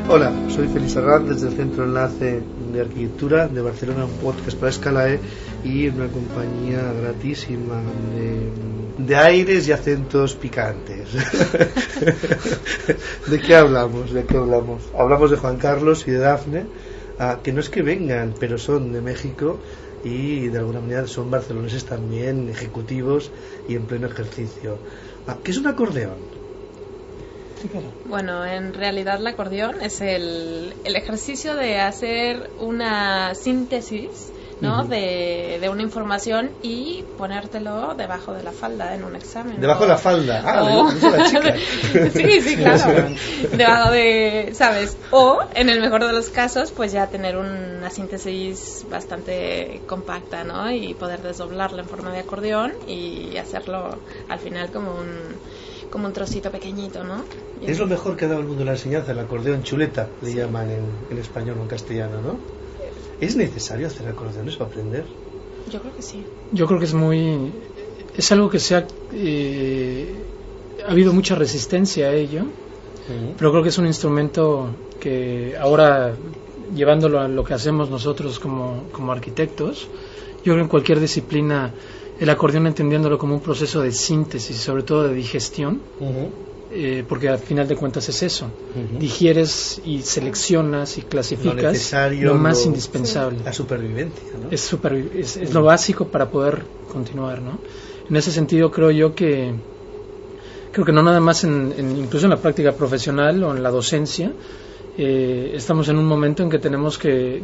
Hola, soy Félix Arranz desde el Centro Enlace de Arquitectura de Barcelona, un podcast para Escalae y una compañía gratísima de aires y acentos picantes. ¿De qué hablamos? Hablamos de Juan Carlos y de Dafne, que no es que vengan, pero son de México y de alguna manera son barceloneses también, ejecutivos y en pleno ejercicio. ¿Qué es un acordeón? Bueno, en realidad el acordeón es el ejercicio de hacer una síntesis, ¿no? Uh-huh. de una información y ponértelo debajo de la falda en un examen. ¿Debajo de la falda? La chica. Sí, claro. Debajo de, ¿sabes? O, en el mejor de los casos, pues ya tener una síntesis bastante compacta, ¿no? Y poder desdoblarla en forma de acordeón y hacerlo al final como un trocito pequeñito, ¿no? Es lo mejor que ha dado el mundo de la enseñanza, el acordeón, chuleta, le llaman en español o en castellano, ¿no? ¿Es necesario hacer acordeones para aprender? Yo creo que sí. Yo creo que es algo que ha habido mucha resistencia a ello, pero creo que es un instrumento que ahora, llevándolo a lo que hacemos nosotros como arquitectos, yo creo que en cualquier disciplina el acordeón, entendiéndolo como un proceso de síntesis, sobre todo de digestión, porque al final de cuentas es eso, digieres y seleccionas y clasificas lo más indispensable, la supervivencia, ¿no? Es lo básico para poder continuar, ¿no? En ese sentido creo que no nada más incluso en la práctica profesional o en la docencia, estamos en un momento en que tenemos que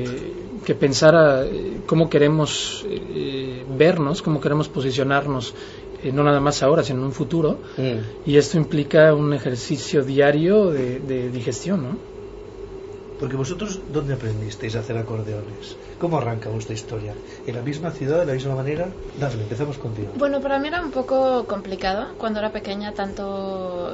pensar cómo queremos vernos, cómo queremos posicionarnos, no nada más ahora, sino en un futuro, y esto implica un ejercicio diario de digestión, ¿no? Porque vosotros, ¿dónde aprendisteis a hacer acordeones? ¿Cómo arranca vuestra historia? ¿En la misma ciudad, de la misma manera? Dafne, empezamos contigo. Bueno, para mí era un poco complicado cuando era pequeña, tanto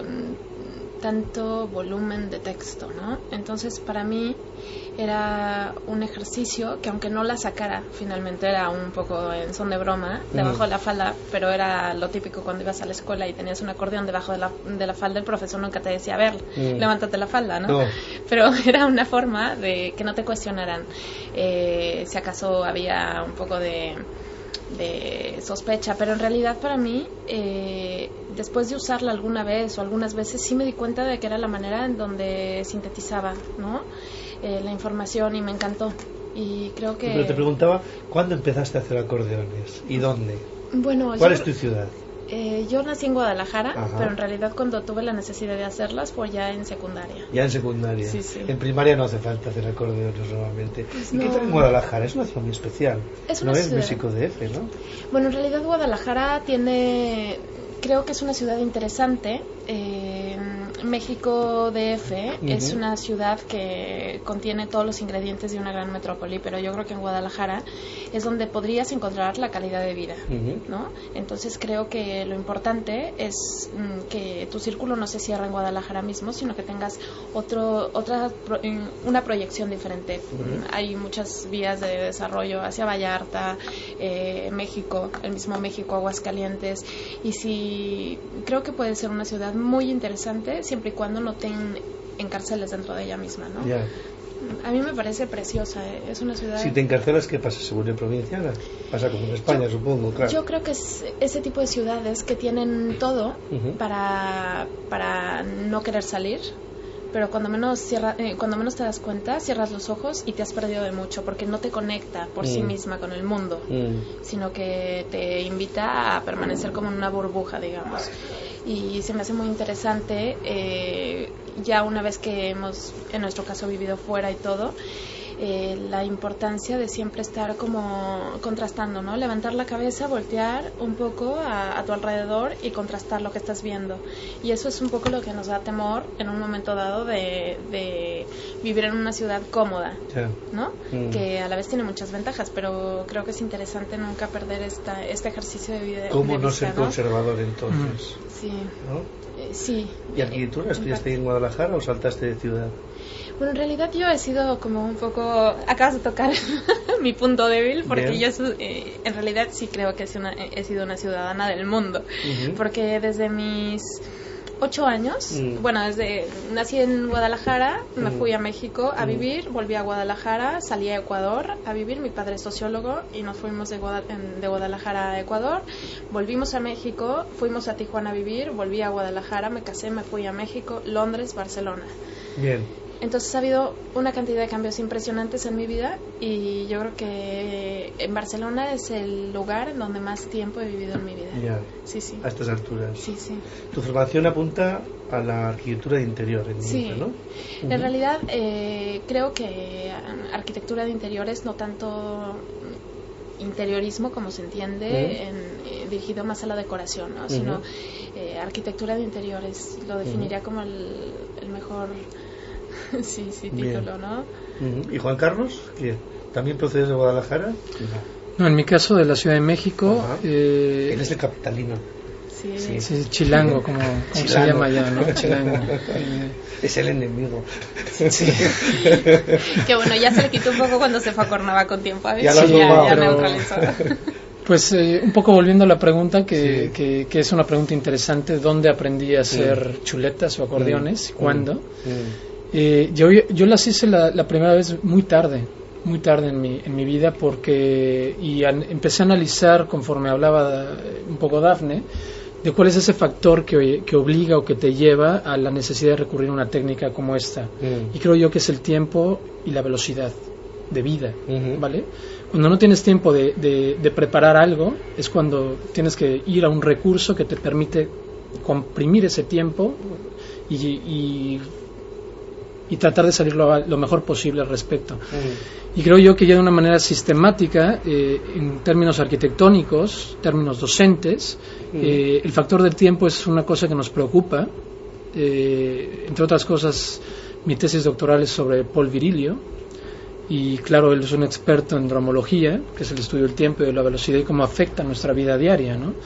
volumen de texto, ¿no? Entonces para mí era un ejercicio que, aunque no la sacara, finalmente era un poco en son de broma, debajo de la falda, pero era lo típico cuando ibas a la escuela y tenías un acordeón debajo de la falda, el profesor nunca te decía, a ver, levántate la falda, ¿no? Pero era una forma de que no te cuestionaran si acaso había un poco de sospecha, pero en realidad para mí, después de usarla alguna vez o algunas veces, sí me di cuenta de que era la manera en donde sintetizaba, ¿no? La información, y me encantó. Y creo que... Pero te preguntaba, ¿cuándo empezaste a hacer acordeones? ¿Y dónde? Bueno, ¿Cuál es tu ciudad? Yo nací en Guadalajara, Ajá. pero en realidad cuando tuve la necesidad de hacerlas fue ya en secundaria. Ya en secundaria. Sí, sí. En primaria no hace falta hacer acordeones normalmente. Pues ¿Y qué tal en Guadalajara? Es una ciudad muy especial. No es México DF, ¿no? Bueno, en realidad Guadalajara creo que es una ciudad interesante. México DF es una ciudad que contiene todos los ingredientes de una gran metrópoli, pero yo creo que en Guadalajara es donde podrías encontrar la calidad de vida, ¿no? Entonces creo que lo importante es que tu círculo no se cierre en Guadalajara mismo, sino que tengas una proyección diferente. Hay muchas vías de desarrollo hacia Vallarta, México, el mismo México, Aguascalientes, y creo que puede ser una ciudad muy interesante siempre y cuando no te encarceles dentro de ella misma, ¿no? Yeah. A mí me parece preciosa, es una ciudad... Si te encarcelas, ¿qué pasa? ¿Se vuelve provinciana? Pasa como en España, supongo, claro. Yo creo que es ese tipo de ciudades que tienen todo para no querer salir, pero cuando menos te das cuenta, cierras los ojos y te has perdido de mucho, porque no te conecta por sí misma con el mundo, sino que te invita a permanecer como en una burbuja, digamos. Y se me hace muy interesante, ya una vez que hemos, en nuestro caso, vivido fuera y todo, la importancia de siempre estar como contrastando, ¿no? Levantar la cabeza, voltear un poco a tu alrededor y contrastar lo que estás viendo. Y eso es un poco lo que nos da temor en un momento dado de vivir en una ciudad cómoda, ¿no? Que a la vez tiene muchas ventajas, pero creo que es interesante nunca perder este ejercicio de vida. ¿Cómo no ser conservador entonces? Sí. ¿No? Sí. ¿Y arquitectura? ¿Estudiaste en Guadalajara o saltaste de ciudad? Bueno, en realidad yo he sido como un poco... Acabas de tocar mi punto débil, porque Bien. yo en realidad sí creo que he sido una ciudadana del mundo, porque desde mis 8 años. Bueno, nací en Guadalajara, me fui a México a vivir, volví a Guadalajara, salí a Ecuador a vivir. Mi padre es sociólogo y nos fuimos de Guadalajara a Ecuador. Volvimos a México, fuimos a Tijuana a vivir, volví a Guadalajara, me casé, me fui a México, Londres, Barcelona. Bien. Entonces ha habido una cantidad de cambios impresionantes en mi vida y yo creo que en Barcelona es el lugar en donde más tiempo he vivido en mi vida. Ya. Sí, sí. A estas alturas. Sí, sí. Tu formación apunta a la arquitectura de interior, sí. ¿no? En realidad creo que arquitectura de interiores, no tanto interiorismo como se entiende, dirigido más a la decoración, ¿no? Sino arquitectura de interiores, lo definiría como el mejor título, ¿no? ¿Y Juan Carlos? ¿Qué? ¿También procedes de Guadalajara? No, en mi caso de la Ciudad de México. Él es el capitalino. Sí, chilango, como se llama allá, ¿no? Chilango. Es el enemigo. Sí. Que bueno, ya se le quitó un poco cuando se fue a Cuernavaca con tiempo. Ya neutralizó. Pues un poco volviendo a la pregunta, que es una pregunta interesante: ¿dónde aprendí a hacer chuletas o acordeones? ¿Cuándo? Yo las hice la primera vez muy tarde en mi vida, porque empecé a analizar, conforme hablaba un poco Dafne, de cuál es ese factor que obliga o que te lleva a la necesidad de recurrir a una técnica como esta. Y creo yo que es el tiempo y la velocidad de vida, ¿vale? Cuando no tienes tiempo de preparar algo, es cuando tienes que ir a un recurso que te permite comprimir ese tiempo y tratar de salir lo mejor posible al respecto. Y creo yo que ya de una manera sistemática, en términos arquitectónicos, términos docentes, el factor del tiempo es una cosa que nos preocupa. Entre otras cosas, mi tesis doctoral es sobre Paul Virilio, y claro, él es un experto en dromología, que es el estudio del tiempo y de la velocidad y cómo afecta nuestra vida diaria, ¿no?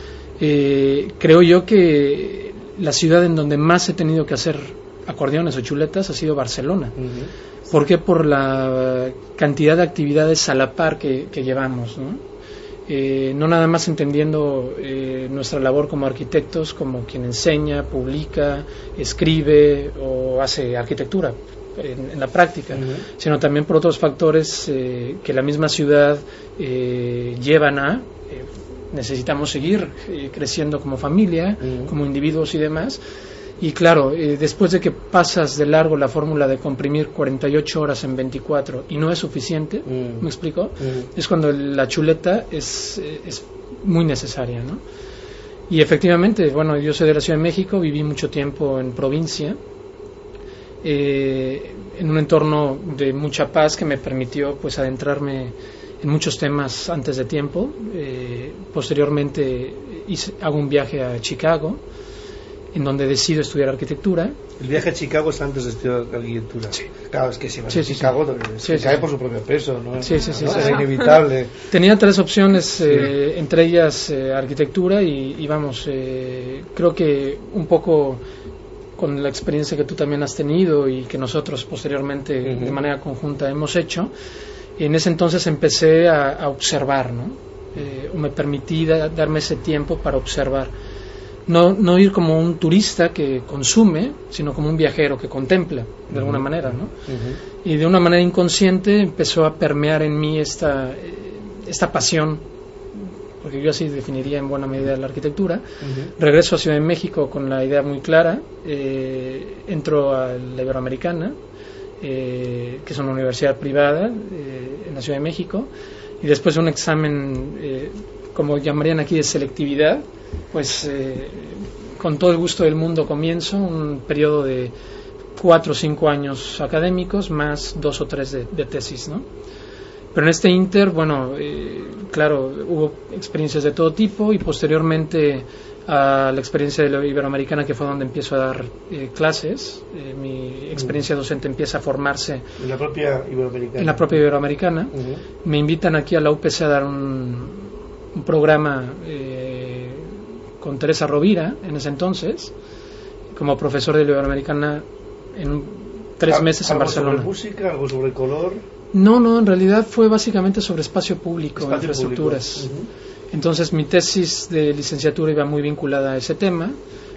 Creo yo que la ciudad en donde más he tenido que hacer acordeones o chuletas ha sido Barcelona. ¿Por qué? Por la cantidad de actividades a la par que llevamos, ¿no? No nada más entendiendo nuestra labor como arquitectos, como quien enseña, publica, escribe o hace arquitectura en la práctica, sino también por otros factores que la misma ciudad llevan a necesitamos seguir creciendo como familia, como individuos y demás. Y claro, después de que pasas de largo la fórmula de comprimir 48 horas en 24 y no es suficiente, ¿me explico? Es cuando la chuleta es muy necesaria, ¿no? Y efectivamente, bueno, yo soy de la Ciudad de México, viví mucho tiempo en provincia, en un entorno de mucha paz que me permitió pues adentrarme en muchos temas antes de tiempo. Posteriormente hago un viaje a Chicago, en donde decido estudiar arquitectura. El viaje a Chicago es antes de estudiar arquitectura. Sí. Claro, es que si vas a Chicago cae por su propio peso, ¿no? Sí. Es inevitable. Tenía 3 opciones, entre ellas arquitectura y vamos, creo que un poco con la experiencia que tú también has tenido y que nosotros posteriormente de manera conjunta hemos hecho, en ese entonces empecé a observar, ¿no? Me permití darme ese tiempo para observar. No ir como un turista que consume, sino como un viajero que contempla, de alguna manera, ¿no? Y de una manera inconsciente empezó a permear en mí esta pasión, porque yo así definiría en buena medida la arquitectura. Regreso a Ciudad de México con la idea muy clara, entro a la Iberoamericana, que es una universidad privada en la Ciudad de México, y después de un examen, como llamarían aquí, de selectividad, pues con todo el gusto del mundo comienzo un periodo de 4 o 5 años académicos más 2 o 3 de tesis, ¿no? Pero en este inter, bueno, claro, hubo experiencias de todo tipo y posteriormente a la experiencia de la Iberoamericana, que fue donde empiezo a dar clases, mi experiencia docente empieza a formarse en la propia Iberoamericana. En la propia Iberoamericana. Me invitan aquí a la UPC a dar un programa con Teresa Rovira en ese entonces, como profesor de la Iberoamericana en 3 meses en Barcelona. ¿Algo sobre música, algo sobre color? No, en realidad fue básicamente sobre espacio público, infraestructuras. Público. Entonces mi tesis de licenciatura iba muy vinculada a ese tema.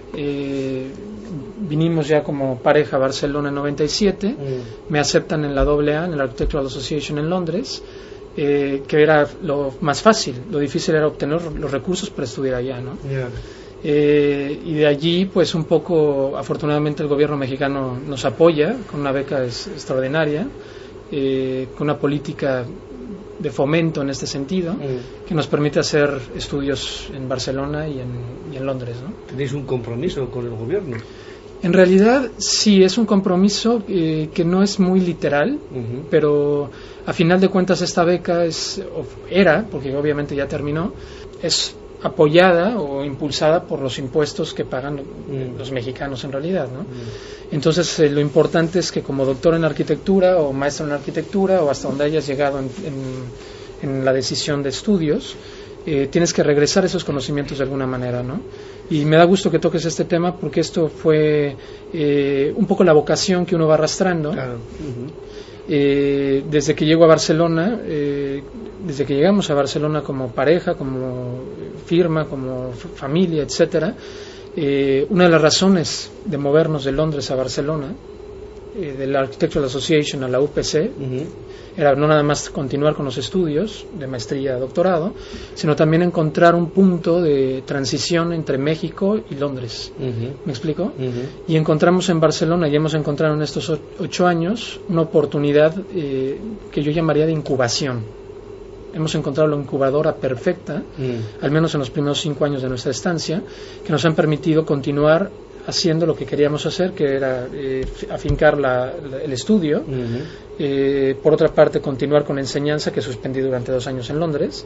vinimos ya como pareja a Barcelona en 97, me aceptan en la AA, en la Architectural Association en Londres, que era lo más fácil, lo difícil era obtener los recursos para estudiar allá, ¿no? Yeah. Y de allí, pues un poco, afortunadamente el gobierno mexicano nos apoya con una beca extraordinaria, con una política de fomento en este sentido, que nos permite hacer estudios en Barcelona y en Londres, ¿no? ¿Tenéis un compromiso con el gobierno? En realidad sí, es un compromiso que no es muy literal, pero a final de cuentas esta beca era, porque obviamente ya terminó, es apoyada o impulsada por los impuestos que pagan los mexicanos en realidad, ¿no? Entonces lo importante es que como doctor en arquitectura o maestro en arquitectura o hasta donde hayas llegado en la decisión de estudios, tienes que regresar esos conocimientos de alguna manera, ¿no? Y me da gusto que toques este tema porque esto fue un poco la vocación que uno va arrastrando. Claro. Desde que llego a Barcelona, desde que llegamos a Barcelona como pareja, como firma, como familia, etcétera, una de las razones de movernos de Londres a Barcelona, de la Architectural Association a la UPC, era no nada más continuar con los estudios de maestría, doctorado, sino también encontrar un punto de transición entre México y Londres. ¿Me explico? Y encontramos en Barcelona, y hemos encontrado en estos 8 años, una oportunidad que yo llamaría de incubación. Hemos encontrado la incubadora perfecta, al menos en los primeros 5 años de nuestra estancia, que nos han permitido continuar haciendo lo que queríamos hacer, que era afincar el estudio. Por otra parte, continuar con la enseñanza, que suspendí durante 2 años en Londres.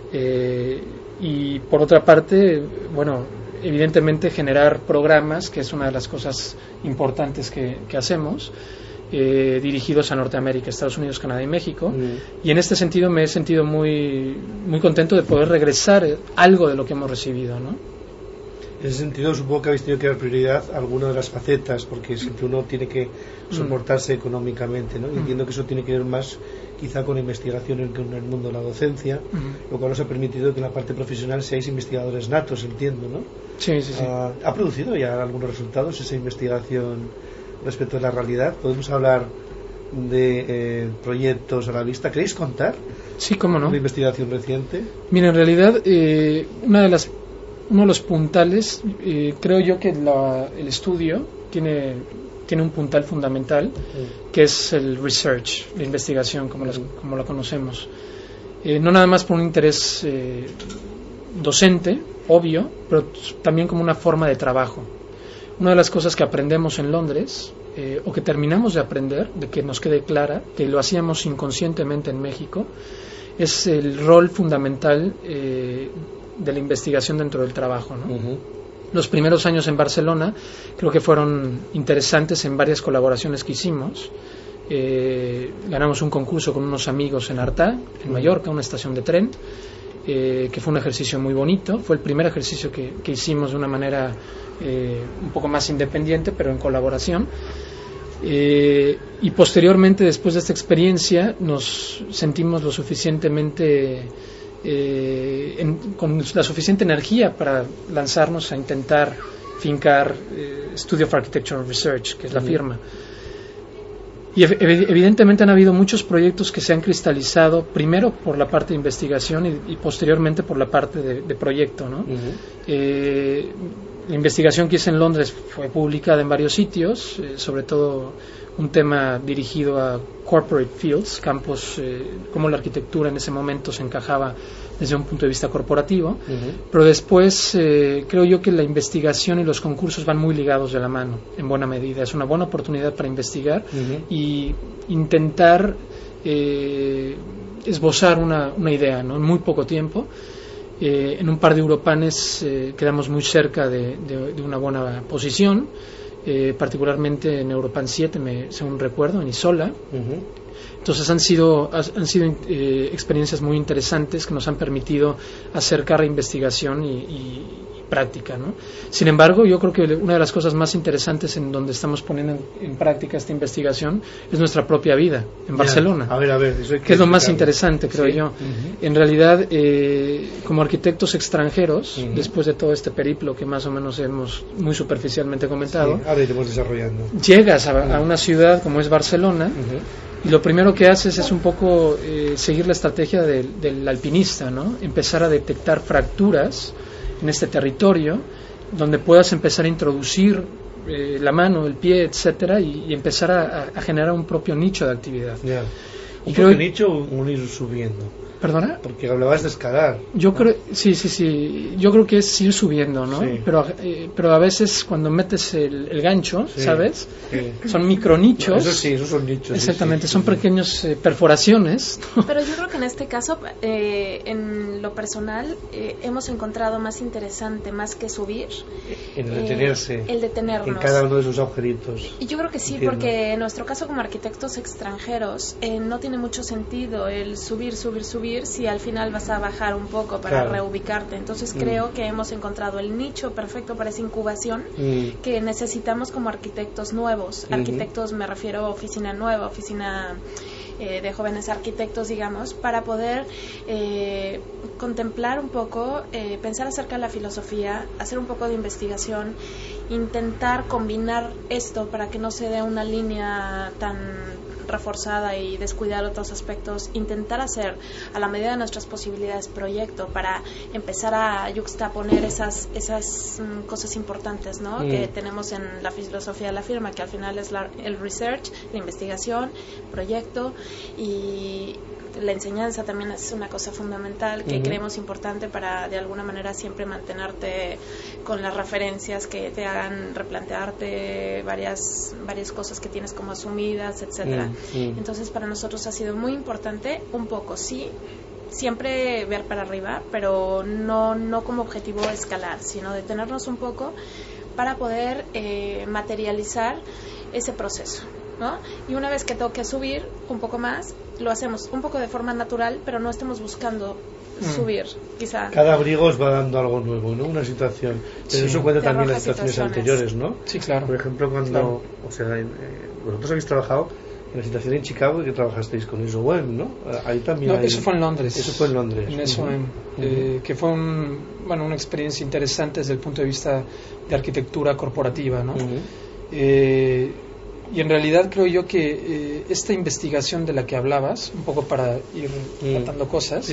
Y por otra parte, bueno, evidentemente generar programas, que es una de las cosas importantes que hacemos, dirigidos a Norteamérica, Estados Unidos, Canadá y México. Y en este sentido me he sentido muy, muy contento de poder regresar algo de lo que hemos recibido, ¿no? En ese sentido, supongo que habéis tenido que dar prioridad a alguna de las facetas, porque siempre uno tiene que soportarse económicamente, ¿no? Y entiendo que eso tiene que ver más quizá con la investigación que en el mundo de la docencia, lo cual os ha permitido que en la parte profesional seáis investigadores natos, entiendo, ¿no? Sí, sí, sí. ¿Ha producido ya algunos resultados esa investigación respecto a la realidad? ¿Podemos hablar de proyectos a la vista? ¿Queréis contar? Sí, cómo no. ¿Una investigación reciente? Mira, en realidad, uno de los puntales, creo yo que el estudio tiene un puntal fundamental, que es el research, la investigación, como la conocemos. No nada más por un interés docente, obvio, pero también como una forma de trabajo. Una de las cosas que aprendemos en Londres, o que terminamos de aprender, de que nos quede clara, que lo hacíamos inconscientemente en México, es el rol fundamental de la investigación dentro del trabajo, ¿no? Los primeros años en Barcelona creo que fueron interesantes en varias colaboraciones que hicimos. Ganamos un concurso con unos amigos en Artà, en Mallorca, una estación de tren, que fue un ejercicio muy bonito. Fue el primer ejercicio que hicimos de una manera un poco más independiente, pero en colaboración. Y posteriormente, después de esta experiencia, nos sentimos lo suficientemente con la suficiente energía para lanzarnos a intentar fincar Studio of Architectural Research, que es la firma. Y evidentemente han habido muchos proyectos que se han cristalizado, primero por la parte de investigación y posteriormente por la parte de proyecto, ¿no? La investigación que hice en Londres fue publicada en varios sitios, sobre todo un tema dirigido a corporate fields, campos, cómo la arquitectura en ese momento se encajaba desde un punto de vista corporativo, pero después creo yo que la investigación y los concursos van muy ligados de la mano, en buena medida. Es una buena oportunidad para investigar y intentar esbozar una idea, ¿no? En muy poco tiempo. En un par de Europanes quedamos muy cerca de una buena posición, particularmente en Europan 7, según recuerdo, en Isola. Entonces han sido experiencias muy interesantes que nos han permitido acercar la investigación y práctica, ¿no? Sin embargo, yo creo que una de las cosas más interesantes en donde estamos poniendo en práctica esta investigación es nuestra propia vida en Barcelona. A ver, eso hay que es lo más interesante, creo yo. Uh-huh. En realidad, como arquitectos extranjeros, después de todo este periplo que más o menos hemos muy superficialmente comentado, ahora iremos desarrollando. Llegas a una ciudad como es Barcelona, y lo primero que haces es un poco seguir la estrategia del alpinista, ¿no? Empezar a detectar fracturas en este territorio, donde puedas empezar a introducir la mano, el pie, etcétera, y empezar a generar un propio nicho de actividad. Yeah. Y un propio nicho, un ir subiendo. ¿Perdona? Porque hablabas de escalar. Yo creo, sí. Yo creo que es ir subiendo, ¿no? Sí. Pero a veces cuando metes el gancho, sí, ¿sabes? Sí. Son micronichos. Eso sí, esos son nichos. Exactamente, sí. Son pequeños perforaciones, ¿no? Pero yo creo que en este caso, en lo personal, hemos encontrado más interesante, más que subir, En el detenerse. El detenernos. En cada uno de esos agujeritos. Y yo creo que sí, Entiendo. Porque en nuestro caso como arquitectos extranjeros, no tiene mucho sentido el subir si al final vas a bajar un poco para reubicarte. Entonces creo que hemos encontrado el nicho perfecto para esa incubación que necesitamos como arquitectos nuevos. Arquitectos, me refiero a oficina nueva, oficina de jóvenes arquitectos, digamos, para poder contemplar un poco, pensar acerca de la filosofía, hacer un poco de investigación, intentar combinar esto para que no se dé una línea tan reforzada y descuidar otros aspectos, intentar hacer a la medida de nuestras posibilidades proyecto para empezar a yuxtaponer esas cosas importantes, ¿no? Que tenemos en la filosofía de la firma, que al final es el research, la investigación, proyecto, y la enseñanza también es una cosa fundamental que creemos importante para de alguna manera siempre mantenerte con las referencias que te hagan replantearte varias cosas que tienes como asumidas, etcétera. Entonces para nosotros ha sido muy importante un poco, sí, siempre ver para arriba, pero no como objetivo escalar, sino detenernos un poco para poder materializar ese proceso, ¿no? Y una vez que toque subir un poco más, lo hacemos un poco de forma natural, pero no estemos buscando subir, quizá. Cada abrigo os va dando algo nuevo, ¿no? Una situación. Pero eso cuenta también las situaciones anteriores, ¿no? Sí, claro. Por ejemplo, cuando, o sea, vosotros habéis trabajado en la situación en Chicago, que trabajasteis con ISOWEM, ¿no? Ahí también. No, eso fue en Londres. Eso fue en Londres. En ISOWEM, que fue una experiencia interesante desde el punto de vista de arquitectura corporativa, ¿no? Y en realidad creo yo que esta investigación de la que hablabas, un poco para ir tratando cosas,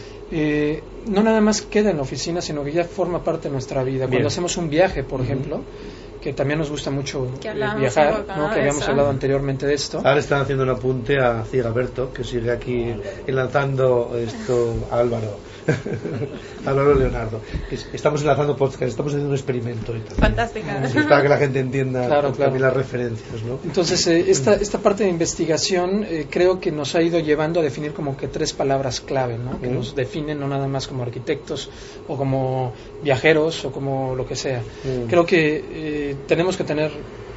no nada más queda en la oficina, sino que ya forma parte de nuestra vida. Cuando hacemos un viaje, por ejemplo, que también nos gusta mucho viajar, ¿no? Que habíamos hablado anteriormente de esto. Ahora están haciendo un apunte a Cigaberto, que sigue aquí enlazando esto a Álvaro. Álvaro Leonardo. Estamos enlazando podcast, estamos haciendo un experimento. Fantástica. Para que la gente entienda claro. también las referencias, ¿no? Entonces, esta parte de investigación creo que nos ha ido llevando a definir como que 3 palabras clave, ¿no? Que nos definen no nada más como arquitectos o como viajeros o como lo que sea. Creo que tenemos que tener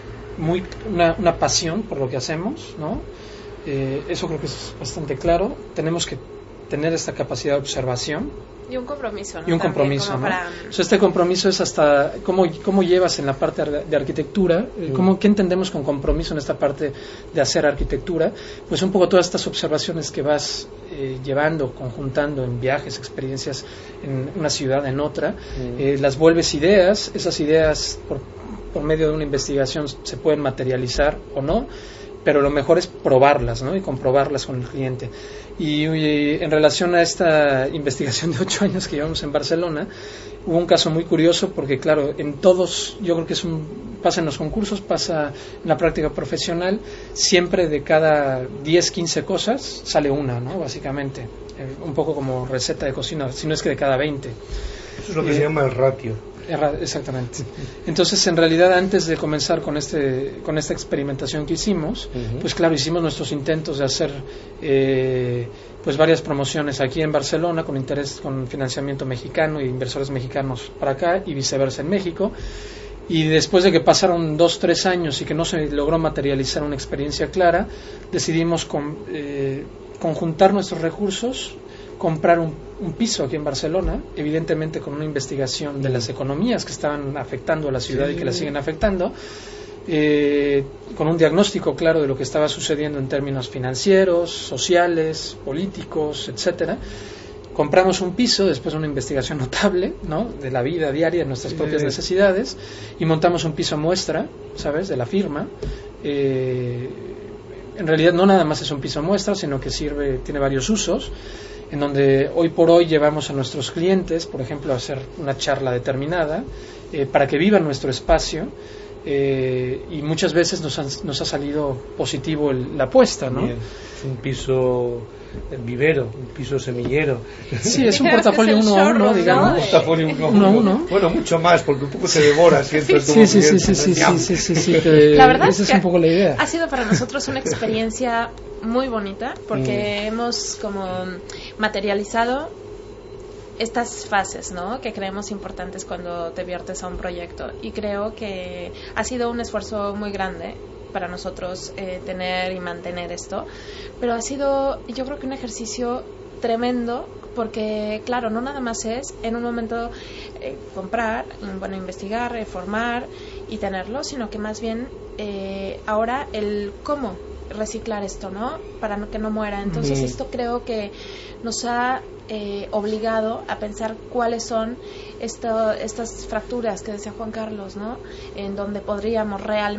una pasión por lo que hacemos, ¿no? Eso creo que es bastante claro. Tenemos que tener esta capacidad de observación y un compromiso, ¿no? Y un compromiso, ¿no? O sea, este compromiso es hasta cómo llevas en la parte de arquitectura, qué entendemos con compromiso en esta parte de hacer arquitectura, pues un poco todas estas observaciones que vas llevando, conjuntando en viajes, experiencias en una ciudad, en otra, las vuelves ideas, esas ideas por medio de una investigación se pueden materializar o no, pero lo mejor es probarlas, ¿no? Y comprobarlas con el cliente. Y en relación a esta investigación de 8 años que llevamos en Barcelona, hubo un caso muy curioso porque, claro, en todos, yo creo que pasa en los concursos, pasa en la práctica profesional, siempre de cada 10, 15 cosas sale una, ¿no? Básicamente, un poco como receta de cocina, si no es que de cada 20. Eso es lo que se llama el ratio. Exactamente. Entonces, en realidad, antes de comenzar con esta experimentación que hicimos, pues claro, hicimos nuestros intentos de hacer pues varias promociones aquí en Barcelona con financiamiento mexicano e inversores mexicanos para acá y viceversa en México. Y después de que pasaron 2-3 años y que no se logró materializar una experiencia clara, decidimos conjuntar nuestros recursos, comprar un piso aquí en Barcelona, evidentemente con una investigación de las economías que estaban afectando a la ciudad y que la siguen afectando, con un diagnóstico claro de lo que estaba sucediendo en términos financieros, sociales, políticos, etcétera. Compramos un piso después de una investigación notable, ¿no?, de la vida diaria, de nuestras propias necesidades, y montamos un piso muestra, ¿sabes?, de la firma. En realidad no nada más es un piso muestra, sino que tiene varios usos, en donde hoy por hoy llevamos a nuestros clientes, por ejemplo, a hacer una charla determinada, para que vivan nuestro espacio, y muchas veces nos ha salido positivo la apuesta, ¿no? Bien. Es un piso vivero, un piso semillero. Sí, es un portafolio 1 a 1, digamos. Un portafolio 1 a 1. Bueno, mucho más, porque un poco se devora, siento. Sí. La verdad esa es un poco la idea. Ha sido para nosotros una experiencia muy bonita, porque hemos como materializado estas fases, ¿no?, que creemos importantes cuando te viertes a un proyecto, y creo que ha sido un esfuerzo muy grande para nosotros tener y mantener esto, pero ha sido, yo creo que un ejercicio tremendo, porque claro, no nada más es en un momento comprar, bueno, investigar, formar y tenerlo, sino que más bien ahora el cómo reciclar esto, ¿no?, para que no muera. Entonces esto creo que nos ha obligado a pensar cuáles son estas fracturas que decía Juan Carlos, ¿no?, en donde podríamos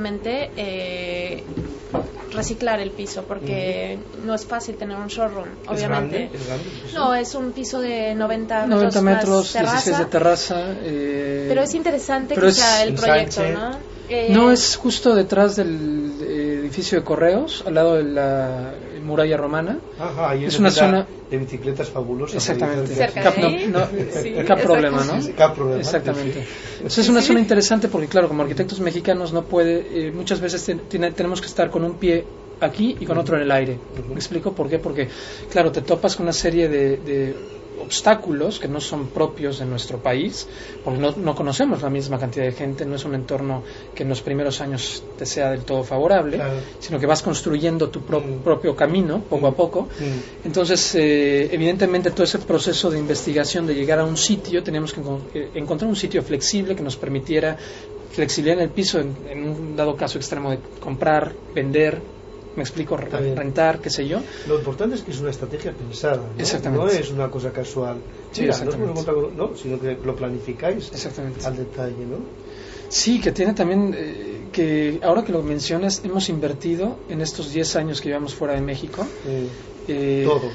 realmente reciclar el piso, porque no es fácil tener un showroom, obviamente. ¿Es grande? No, es un piso de 90 metros, terraza, 16 de terraza. Pero es interesante que sea el proyecto, ¿no? No, es justo detrás del edificio de correos, al lado de la muralla romana. Ajá, y es una zona de bicicletas fabulosa. Exactamente. Cerca de ahí. Cap problema, ¿no? Sí, cap problema. Exactamente. Entonces es una zona interesante porque, claro, como arquitectos mexicanos no puede, muchas veces tenemos que estar con un pie aquí y con otro en el aire. ¿Me explico por qué? Porque, claro, te topas con una serie de obstáculos que no son propios de nuestro país, porque no conocemos la misma cantidad de gente, no es un entorno que en los primeros años te sea del todo favorable, sino que vas construyendo tu propio camino poco a poco. Entonces, evidentemente todo ese proceso de investigación, de llegar a un sitio, teníamos que encontrar un sitio flexible que nos permitiera flexibilidad en el piso, en un dado caso extremo de comprar, vender, me explico, rentar, qué sé yo. Lo importante es que es una estrategia pensada, ¿no? Exactamente. No es una cosa casual. Sí, mira, exactamente. No, sino que lo planificáis al detalle, ¿no? Sí, que tiene también, que ahora que lo mencionas, hemos invertido en estos 10 años que llevamos fuera de México. Todo.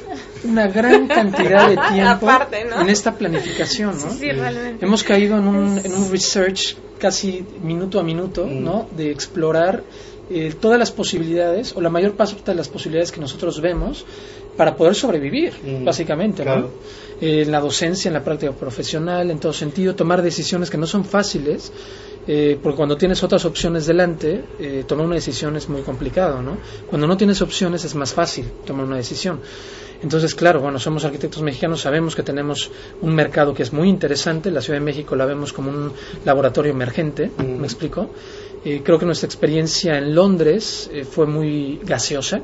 Una gran cantidad de tiempo Aparte, ¿no?, en esta planificación, ¿no? Sí, realmente. Hemos caído en un research casi minuto a minuto, ¿no?, de explorar todas las posibilidades, o la mayor parte de las posibilidades que nosotros vemos para poder sobrevivir, básicamente, claro, ¿no? En la docencia, en la práctica profesional, en todo sentido, tomar decisiones que no son fáciles, porque cuando tienes otras opciones delante, tomar una decisión es muy complicado, ¿no? Cuando no tienes opciones es más fácil tomar una decisión. Entonces, claro, bueno, somos arquitectos mexicanos, sabemos que tenemos un mercado que es muy interesante. La Ciudad de México la vemos como un laboratorio emergente, ¿me explico? Creo que nuestra experiencia en Londres fue muy gaseosa.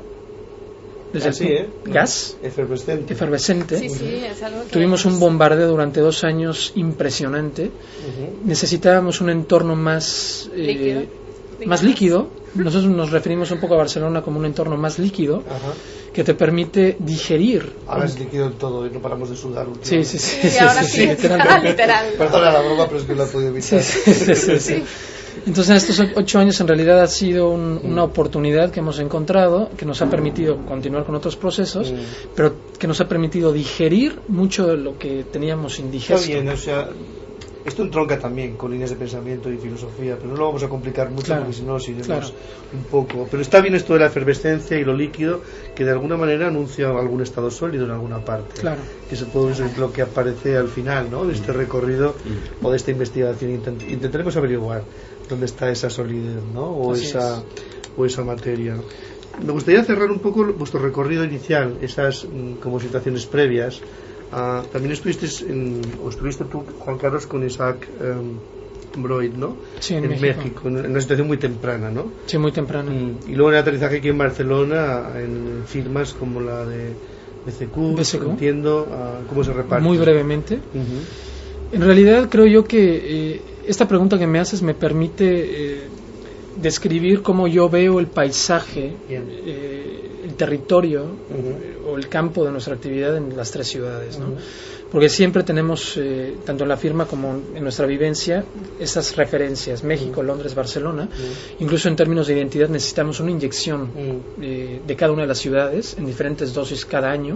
Desde gas, efervescente. Sí, es algo que tuvimos un bombardeo durante 2 años impresionante. Necesitábamos un entorno más líquido. Nosotros nos referimos un poco a Barcelona como un entorno más líquido, que te permite digerir. Ahora es líquido en todo y no paramos de sudar. Sí, ahora sí, literal. Perdona la broma, pero es que la he podido evitar. Sí. Entonces, en estos 8 años en realidad ha sido una oportunidad que hemos encontrado, que nos ha permitido continuar con otros procesos, pero que nos ha permitido digerir mucho de lo que teníamos indigesto. Está bien, o sea, esto entronca también con líneas de pensamiento y filosofía, pero no lo vamos a complicar mucho, porque si no, iremos un poco. Pero está bien esto de la efervescencia y lo líquido, que de alguna manera anuncia algún estado sólido en alguna parte. Claro. Que eso puede ser lo que aparece al final, ¿no?, de este recorrido o de esta investigación. Intentaremos averiguar dónde está esa solidez, ¿no?, o esa materia. Me gustaría cerrar un poco vuestro recorrido inicial, esas como situaciones previas. También estuviste tú, Juan Carlos, con Isaac Broid, ¿no? Sí, en México, en una situación muy temprana, ¿no? Sí, muy temprana. Y luego en el aterrizaje aquí en Barcelona, en firmas como la de BCQ. Entiendo cómo se reparte. Muy brevemente. En realidad creo yo que esta pregunta que me haces me permite describir cómo yo veo el paisaje, el territorio o el campo de nuestra actividad en las tres ciudades, ¿no? Porque siempre tenemos, tanto en la firma como en nuestra vivencia, esas referencias, México, Londres, Barcelona. Incluso en términos de identidad necesitamos una inyección de cada una de las ciudades en diferentes dosis cada año.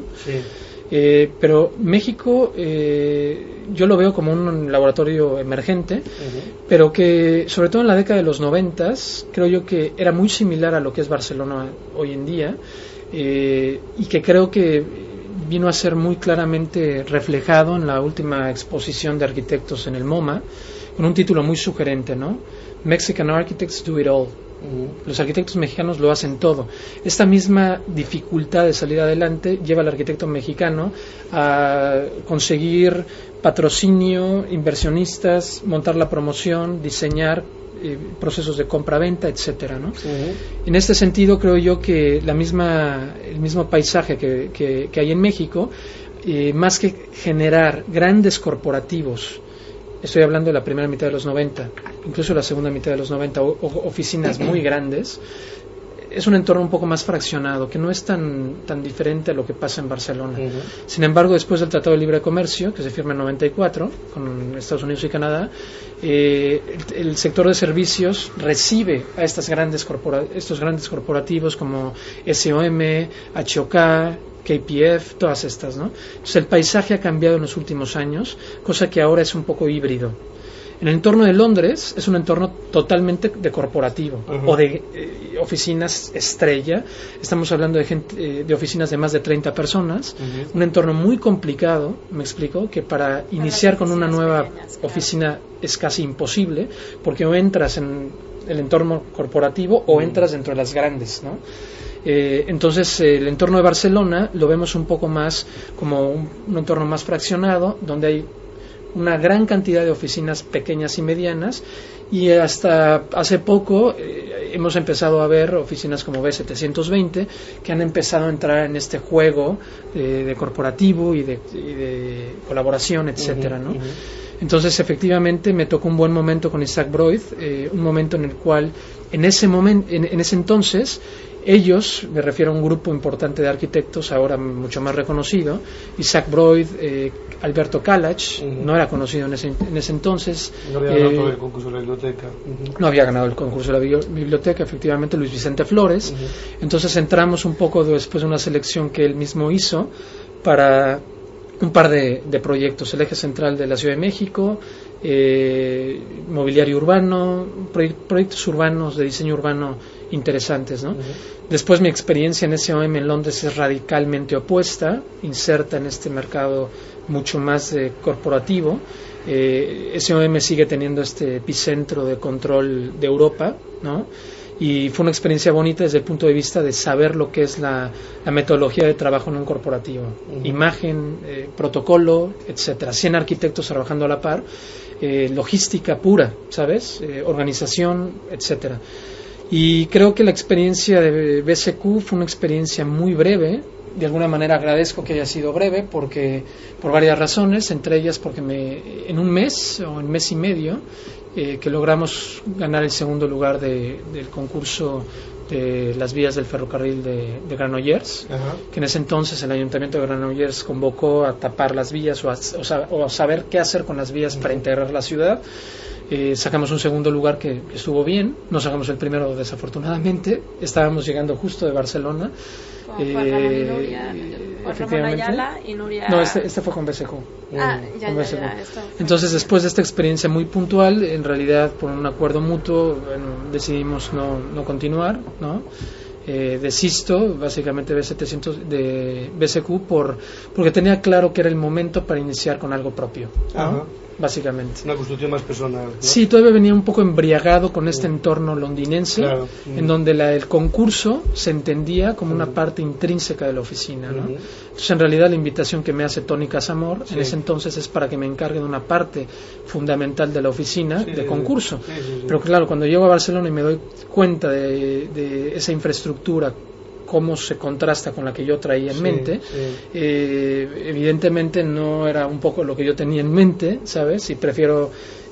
Pero México yo lo veo como un laboratorio emergente, pero que sobre todo en la década de los 90 creo yo que era muy similar a lo que es Barcelona hoy en día, y que creo que vino a ser muy claramente reflejado en la última exposición de arquitectos en el MoMA, con un título muy sugerente, ¿no? Mexican Architects Do It All. Los arquitectos mexicanos lo hacen todo. Esta misma dificultad de salir adelante lleva al arquitecto mexicano a conseguir patrocinio, inversionistas, montar la promoción, diseñar procesos de compra-venta, etcétera, ¿no? En este sentido creo yo que el mismo paisaje que hay en México, más que generar grandes corporativos, estoy hablando de la primera mitad de los 90, incluso la segunda mitad de los 90, oficinas muy grandes, es un entorno un poco más fraccionado, que no es tan diferente a lo que pasa en Barcelona. Sin embargo, después del Tratado de Libre Comercio, que se firma en 94, con Estados Unidos y Canadá, el sector de servicios recibe a estos grandes corporativos como SOM, HOK, KPF, todas estas, ¿no? Entonces el paisaje ha cambiado en los últimos años, cosa que ahora es un poco híbrido. En el entorno de Londres es un entorno totalmente de corporativo o de oficinas estrella. Estamos hablando de oficinas de más de 30 personas, un entorno muy complicado, me explico, que para iniciar con una nueva oficina es casi imposible, porque o entras en el entorno corporativo o entras dentro de las grandes, ¿no? Entonces el entorno de Barcelona lo vemos un poco más como un entorno más fraccionado, donde hay una gran cantidad de oficinas pequeñas y medianas, y hasta hace poco hemos empezado a ver oficinas como B720 que han empezado a entrar en este juego de corporativo y de colaboración, etcétera, ¿no? Entonces efectivamente me tocó un buen momento con Isaac Broid, un momento en el cual en ese entonces ellos, me refiero a un grupo importante de arquitectos, ahora mucho más reconocido, Isaac Broid, Alberto Kalach, no era conocido en ese entonces. No había ganado el concurso de la biblioteca. No había ganado el concurso de la biblioteca, efectivamente, Luis Vicente Flores. Entonces entramos un poco después de una selección que él mismo hizo para un par de proyectos, el eje central de la Ciudad de México, mobiliario urbano, proyectos urbanos de diseño urbano interesantes, ¿no? Después mi experiencia en SOM en Londres es radicalmente opuesta, inserta en este mercado mucho más corporativo. SOM sigue teniendo este epicentro de control de Europa, ¿no? Y fue una experiencia bonita desde el punto de vista de saber lo que es la metodología de trabajo en un corporativo, imagen, protocolo, etcétera, 100 arquitectos trabajando a la par, logística pura, ¿sabes? Organización, etcétera. Y creo que la experiencia de BCQ fue una experiencia muy breve. De alguna manera agradezco que haya sido breve, porque por varias razones, entre ellas porque en un mes o en mes y medio que logramos ganar el segundo lugar del concurso de las vías del ferrocarril de Granollers, que en ese entonces el Ayuntamiento de Granollers convocó a tapar las vías o a saber qué hacer con las vías para integrar la ciudad. Sacamos un segundo lugar que estuvo bien, no sacamos el primero desafortunadamente, estábamos llegando justo de Barcelona. Efectivamente. Y Nuria... No, este fue con BCQ. Entonces después de esta experiencia muy puntual, en realidad por un acuerdo mutuo, decidimos no continuar, ¿no? Desisto básicamente de BCQ porque tenía claro que era el momento para iniciar con algo propio, ¿no? Básicamente. Una construcción más personal, ¿no? Sí, todavía venía un poco embriagado con este entorno londinense, en donde el concurso se entendía como una parte intrínseca de la oficina, ¿no? Entonces, en realidad, la invitación que me hace Tony Casamor en ese entonces es para que me encargue de una parte fundamental de la oficina de concurso. Pero claro, cuando llego a Barcelona y me doy cuenta de esa infraestructura cómo se contrasta con la que yo traía en mente. Evidentemente no era un poco lo que yo tenía en mente, ¿sabes? Y prefiero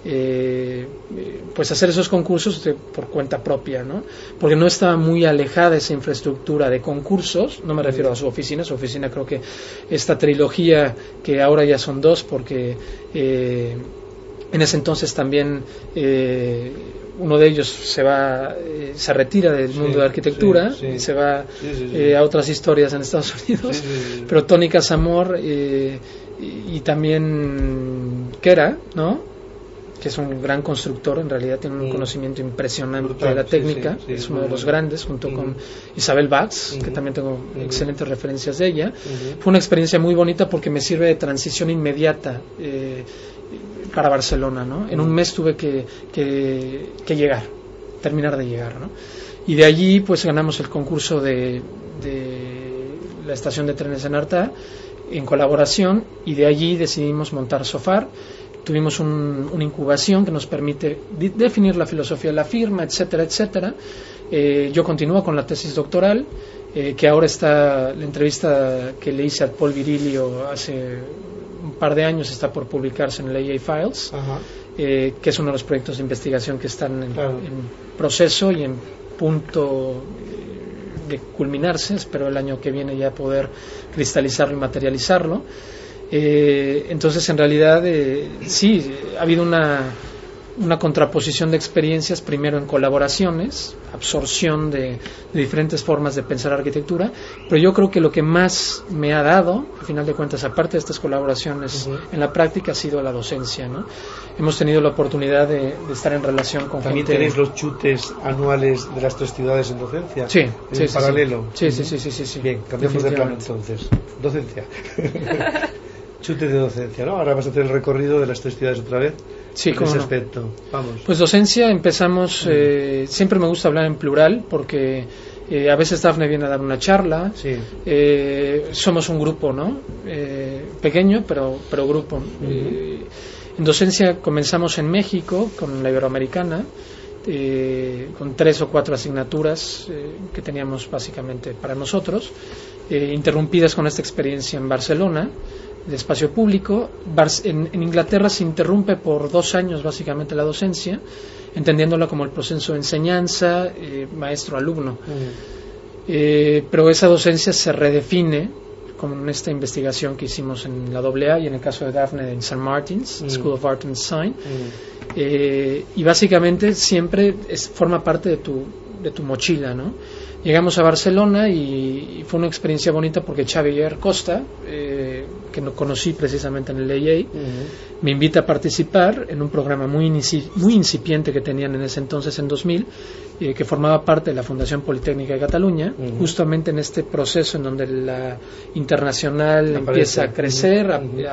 pues hacer esos concursos por cuenta propia, ¿no? Porque no estaba muy alejada esa infraestructura de concursos. No me refiero a su oficina creo que esta trilogía, que ahora ya son 2, porque en ese entonces también uno de ellos se retira del mundo de la arquitectura y se va a otras historias en Estados Unidos, pero Tony Casamor y también Kera, ¿no?, que es un gran constructor, en realidad tiene un conocimiento impresionante brutal, de la técnica, es uno de los grandes, junto con Isabel Bax, que también tengo excelentes referencias de ella. Fue una experiencia muy bonita porque me sirve de transición inmediata para Barcelona, ¿no? En un mes tuve que terminar de llegar, ¿no? Y de allí pues ganamos el concurso de la estación de trenes en Artà en colaboración, y de allí decidimos montar Sofar. Tuvimos una incubación que nos permite definir la filosofía de la firma, etcétera, etcétera. Yo continúo con la tesis doctoral, que ahora está, la entrevista que le hice a Paul Virilio hace un par de años está por publicarse en el AA Files, que es uno de los proyectos de investigación que están en proceso y en punto de culminarse. Espero el año que viene ya poder cristalizarlo y materializarlo. Entonces en realidad sí ha habido una contraposición de experiencias, primero en colaboraciones, absorción de diferentes formas de pensar arquitectura, pero yo creo que lo que más me ha dado, al final de cuentas, aparte de estas colaboraciones en la práctica, ha sido la docencia, ¿no? Hemos tenido la oportunidad de estar en relación con ¿También gente... tenéis los chutes anuales de las 3 ciudades en docencia? Sí, en paralelo. Sí. Bien, cambiamos de plano entonces. Docencia. Chute de docencia, ¿no? Ahora vas a hacer el recorrido de las 3 ciudades otra vez. Sí, en cómo ese no. aspecto. Vamos. Pues docencia, empezamos, siempre me gusta hablar en plural porque a veces Dafne viene a dar una charla. Sí. Somos un grupo, ¿no? Pequeño, pero grupo. En docencia comenzamos en México con la Iberoamericana, con 3 o 4 asignaturas que teníamos básicamente para nosotros, interrumpidas con esta experiencia en Barcelona, de espacio público. En Inglaterra se interrumpe por 2 años básicamente la docencia, entendiéndola como el proceso de enseñanza, maestro-alumno. Pero esa docencia se redefine con esta investigación que hicimos en la AA y en el caso de Dafne en St. Martin's School of Art and Design. Y básicamente siempre forma parte de tu mochila, ¿no? Llegamos a Barcelona y fue una experiencia bonita porque Xavier Costa, que no conocí precisamente en el AA, me invita a participar en un programa muy incipiente que tenían en ese entonces, en 2000, que formaba parte de la Fundación Politécnica de Cataluña, justamente en este proceso en donde la internacional empieza a crecer,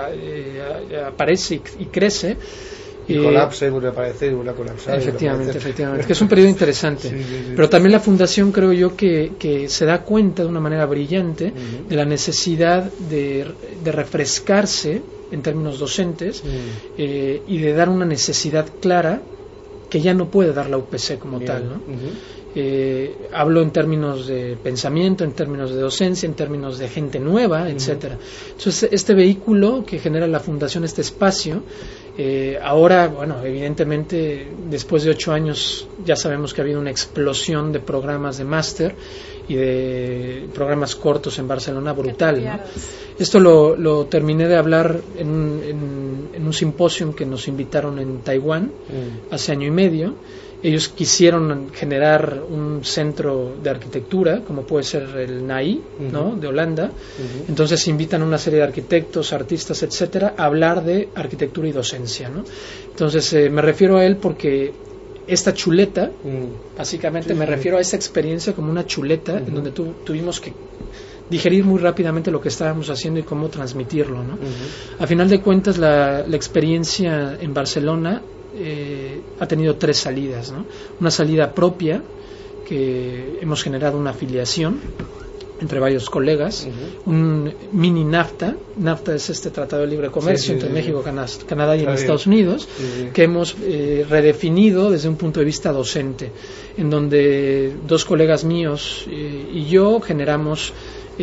aparece y crece. Y colapsa y vuelve a aparecer y vuelve a colapsar. Efectivamente, que es un periodo interesante. Pero también la Fundación, creo yo, que se da cuenta de una manera brillante de la necesidad de refrescarse en términos docentes y de dar una necesidad clara que ya no puede dar la UPC como tal, ¿no? Hablo en términos de pensamiento, en términos de docencia, en términos de gente nueva, etcétera. Entonces, este vehículo que genera la Fundación, este espacio, ahora, bueno, evidentemente, después de 8 años, ya sabemos que ha habido una explosión de programas de máster y de programas cortos en Barcelona brutal, ¿no? Esto lo terminé de hablar en un simposio que nos invitaron en Taiwán hace 1 año y medio. Ellos quisieron generar un centro de arquitectura, como puede ser el NAI, ¿no?, de Holanda. Entonces invitan a una serie de arquitectos, artistas, etcétera, a hablar de arquitectura y docencia, ¿no? Entonces me refiero a él porque esta chuleta, básicamente me refiero a esta experiencia como una chuleta en donde tuvimos que digerir muy rápidamente lo que estábamos haciendo y cómo transmitirlo, ¿no? A final de cuentas, la experiencia en Barcelona ha tenido 3 salidas, ¿no? Una salida propia, que hemos generado una afiliación entre varios colegas, un mini NAFTA. NAFTA es este Tratado de Libre Comercio entre México, Canadá y Estados Unidos, que hemos redefinido desde un punto de vista docente, en donde dos colegas míos y yo generamos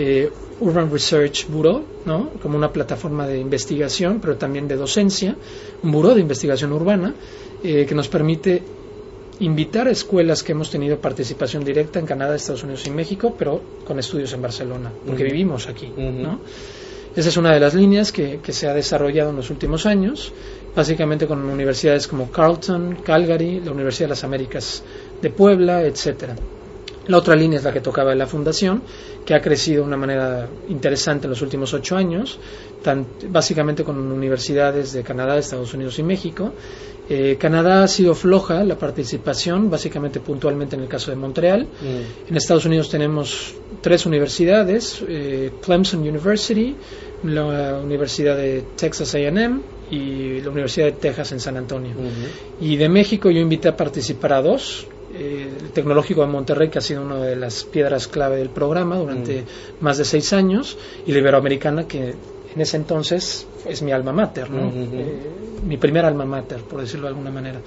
Urban Research Bureau, ¿no? Como una plataforma de investigación, pero también de docencia, un buró de investigación urbana, que nos permite invitar a escuelas que hemos tenido participación directa en Canadá, Estados Unidos y México, pero con estudios en Barcelona, porque vivimos aquí, ¿no? Esa es una de las líneas que se ha desarrollado en los últimos años, básicamente con universidades como Carleton, Calgary, la Universidad de las Américas de Puebla, etcétera. La otra línea es la que tocaba de la fundación, que ha crecido de una manera interesante en los últimos 8 años, básicamente con universidades de Canadá, Estados Unidos y México. Canadá ha sido floja la participación, básicamente puntualmente en el caso de Montreal. En Estados Unidos tenemos 3 universidades, Clemson University, la Universidad de Texas A&M y la Universidad de Texas en San Antonio. Y de México yo invité a participar a 2, el Tecnológico de Monterrey, que ha sido una de las piedras clave del programa durante más de 6 años, y la Iberoamericana, que en ese entonces es mi alma mater, ¿no? Mi primer alma mater, por decirlo de alguna manera.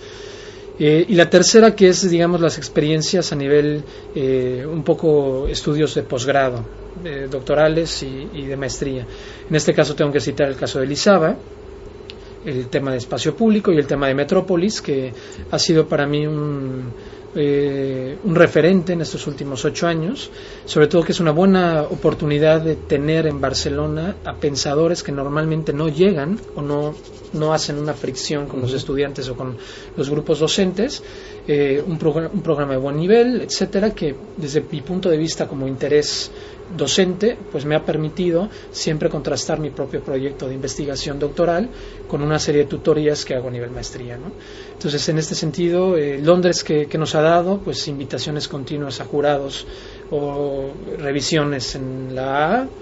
Y la tercera, que es, digamos, las experiencias a nivel un poco estudios de posgrado, doctorales y de maestría. En este caso tengo que citar el caso de Lizaba, el tema de espacio público y el tema de Metrópolis, que ha sido para mí un referente en estos últimos 8 años, sobre todo que es una buena oportunidad de tener en Barcelona a pensadores que normalmente no llegan o no hacen una fricción con los estudiantes o con los grupos docentes, un programa de buen nivel, etcétera, que desde mi punto de vista como interés docente, pues me ha permitido siempre contrastar mi propio proyecto de investigación doctoral con una serie de tutorías que hago a nivel maestría, ¿no? Entonces, en este sentido, Londres que nos ha dado, pues invitaciones continuas a jurados o revisiones en la A,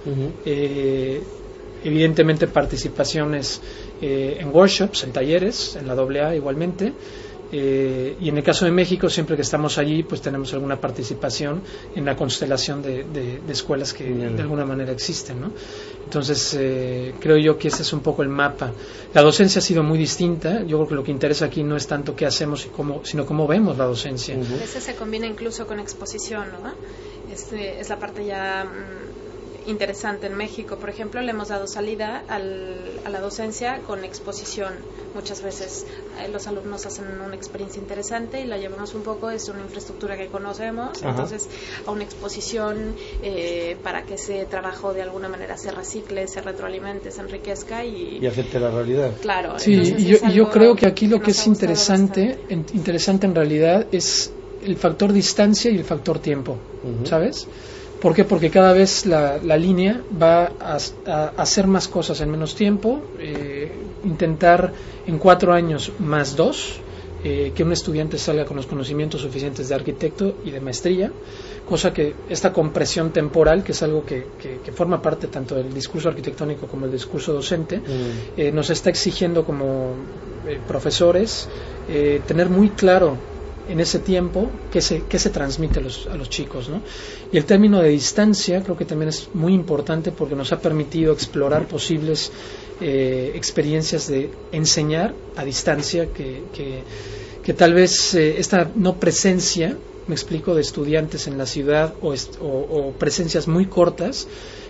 evidentemente participaciones en workshops, en talleres, en la AA igualmente. Y en el caso de México, siempre que estamos allí, pues tenemos alguna participación en la constelación de escuelas que de alguna manera existen, ¿no? Entonces, creo yo que ese es un poco el mapa. La docencia ha sido muy distinta. Yo creo que lo que interesa aquí no es tanto qué hacemos, sino cómo vemos la docencia. Ese se combina incluso con exposición, ¿no? Es la parte ya interesante en México. Por ejemplo, le hemos dado salida a la docencia con exposición. Muchas veces los alumnos hacen una experiencia interesante y la llevamos un poco desde una infraestructura que conocemos, entonces a una exposición para que ese trabajo de alguna manera se recicle, se retroalimente, se enriquezca y acepte la realidad. Claro. Sí, yo creo que aquí lo que es interesante en realidad es el factor distancia y el factor tiempo, ¿sabes? ¿Por qué? Porque cada vez la línea va a hacer más cosas en menos tiempo, intentar en 4 años más 2, que un estudiante salga con los conocimientos suficientes de arquitecto y de maestría, cosa que esta compresión temporal, que es algo que forma parte tanto del discurso arquitectónico como del discurso docente, nos está exigiendo como profesores tener muy claro en ese tiempo qué se transmite a los chicos, ¿no? Y el término de distancia creo que también es muy importante porque nos ha permitido explorar posibles experiencias de enseñar a distancia que tal vez esta no presencia, me explico, de estudiantes en la ciudad o presencias muy cortas,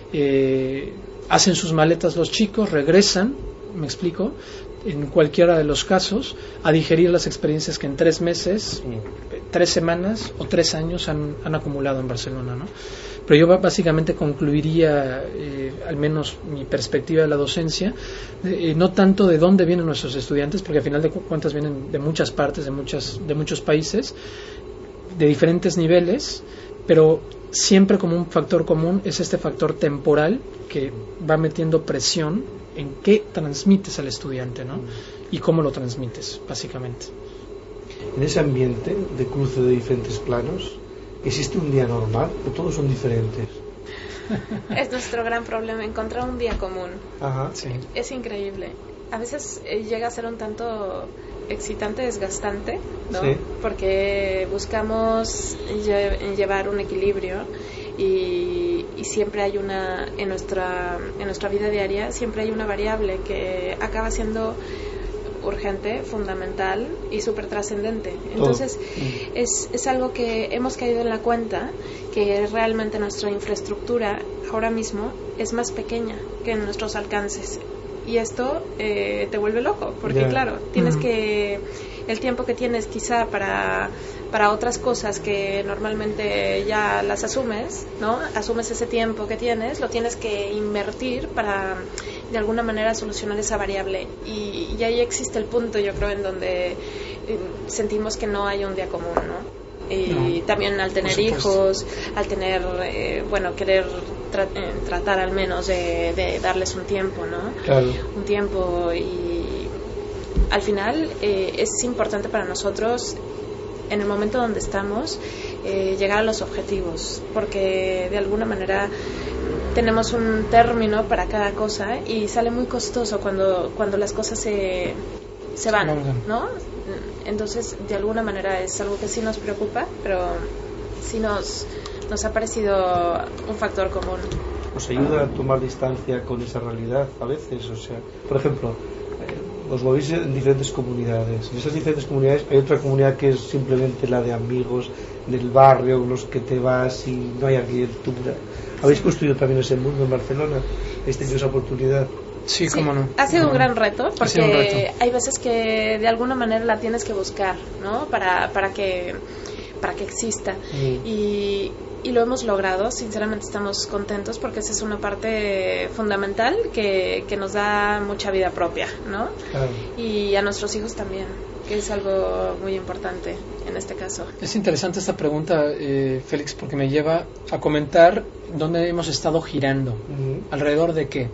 hacen sus maletas los chicos, regresan, me explico, en cualquiera de los casos, a digerir las experiencias que en 3 meses, 3 semanas o 3 años han acumulado en Barcelona, ¿no? Pero yo básicamente concluiría, al menos mi perspectiva de la docencia, no tanto de dónde vienen nuestros estudiantes, porque al final de cuentas vienen de muchas partes, de muchos países, de diferentes niveles, pero siempre como un factor común es este factor temporal que va metiendo presión en qué transmites al estudiante, ¿no? Y cómo lo transmites, básicamente. En ese ambiente de cruce de diferentes planos, ¿existe un día normal o todos son diferentes? Es nuestro gran problema, encontrar un día común. Sí. Es increíble. A veces llega a ser un tanto excitante, desgastante, ¿no? Sí. Porque buscamos llevar un equilibrio y y siempre hay una, en nuestra vida diaria, siempre hay una variable que acaba siendo urgente, fundamental y súper trascendente. Entonces es algo que hemos caído en la cuenta, que realmente nuestra infraestructura ahora mismo es más pequeña que en nuestros alcances, y esto te vuelve loco, porque claro, tienes que, el tiempo que tienes quizá para otras cosas que normalmente ya las asumes, ¿no? Asumes ese tiempo que tienes, lo tienes que invertir para de alguna manera solucionar esa variable, y ahí existe el punto, yo creo, en donde sentimos que no hay un día común, ¿no? Y también al tener hijos, al tener, querer tratar al menos de darles un tiempo, ¿no? Claro. Un tiempo, y al final es importante para nosotros, en el momento donde estamos, llegar a los objetivos, porque de alguna manera tenemos un término para cada cosa y sale muy costoso cuando las cosas se van, ¿no? Entonces, de alguna manera es algo que sí nos preocupa, pero sí nos ha parecido un factor común. ¿Os ayuda a tomar distancia con esa realidad a veces? O sea, por ejemplo, os movéis en diferentes comunidades. En esas diferentes comunidades hay otra comunidad que es simplemente la de amigos del barrio, los que te vas y no hay arquitectura. ¿Habéis construido también ese mundo en Barcelona? ¿Habéis tenido esa oportunidad? Sí, cómo no. Ha sido un gran reto, porque hay veces que de alguna manera la tienes que buscar, ¿no? Para que exista. Y lo hemos logrado, sinceramente estamos contentos, porque esa es una parte fundamental que nos da mucha vida propia, ¿no? Claro. Y a nuestros hijos también, que es algo muy importante en este caso. Es interesante esta pregunta, Félix, porque me lleva a comentar dónde hemos estado girando, alrededor de qué.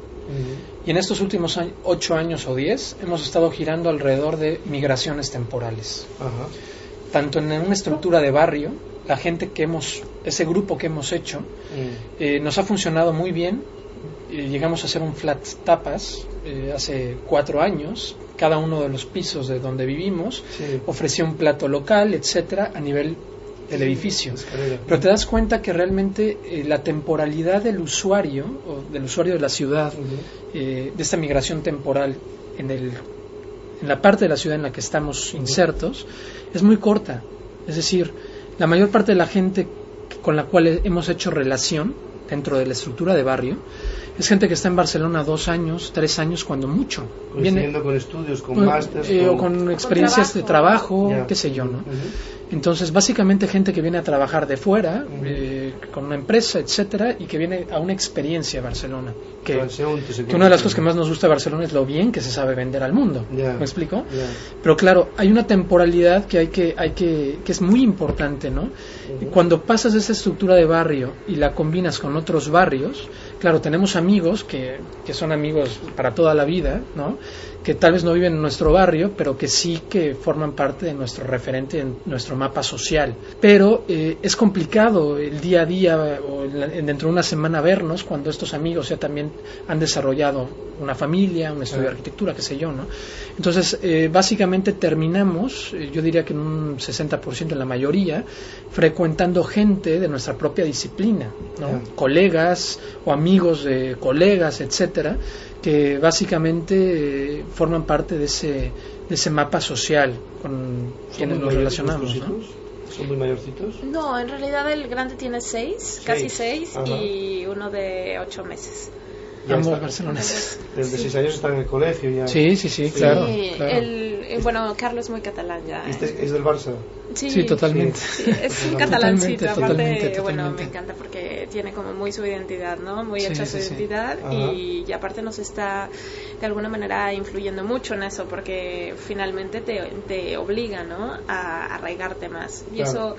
Y en estos últimos 8 años o 10 hemos estado girando alrededor de migraciones temporales. Ajá. Tanto en una estructura de barrio, la gente ese grupo que hemos hecho, nos ha funcionado muy bien. Llegamos a hacer un flat tapas hace 4 años. Cada uno de los pisos de donde vivimos ofrecía un plato local, etcétera, a nivel del edificio. Pero te das cuenta que realmente la temporalidad del usuario, o del usuario de la ciudad, de esta migración temporal en la parte de la ciudad en la que estamos insertos, es muy corta. Es decir, la mayor parte de la gente con la cual hemos hecho relación dentro de la estructura de barrio es gente que está en Barcelona 2 años, 3 años, cuando mucho. Viene con estudios, con másters, o con experiencias de trabajo, qué sé yo, ¿no? Entonces, básicamente gente que viene a trabajar de fuera, con una empresa, etcétera, y que viene a una experiencia a Barcelona. Que una de las cosas que más nos gusta de Barcelona es lo bien que se sabe vender al mundo. ¿Me explico? Pero claro, hay una temporalidad que es muy importante, ¿no? Cuando pasas de esa estructura de barrio y la combinas con otros barrios, claro, tenemos amigos que son amigos para toda la vida, ¿no? Que tal vez no viven en nuestro barrio, pero que sí que forman parte de nuestro referente, en nuestro mapa social. Pero es complicado el día a día o dentro de una semana vernos cuando estos amigos ya también han desarrollado una familia, un estudio de arquitectura, qué sé yo, ¿no? Entonces, básicamente terminamos, yo diría que en un 60%, en la mayoría, frecuentando gente de nuestra propia disciplina, ¿no? Colegas o amigos de colegas, etcétera, que básicamente forman parte de ese mapa social con quienes nos relacionamos, ¿no? ¿Son muy mayorcitos? No, en realidad el grande tiene 6, casi 6, y uno de 8 meses. Ambos barceloneses. Desde 6 años están en el colegio ya. Sí, claro. Bueno, Carlos es muy catalán ya. ¿Es del Barça? Sí, totalmente. Sí, es un catalancito, aparte, bueno, me encanta porque tiene como muy su identidad, ¿no? Muy hecha su identidad, y aparte nos está de alguna manera influyendo mucho en eso, porque finalmente te obliga, ¿no? A arraigarte más. Y eso,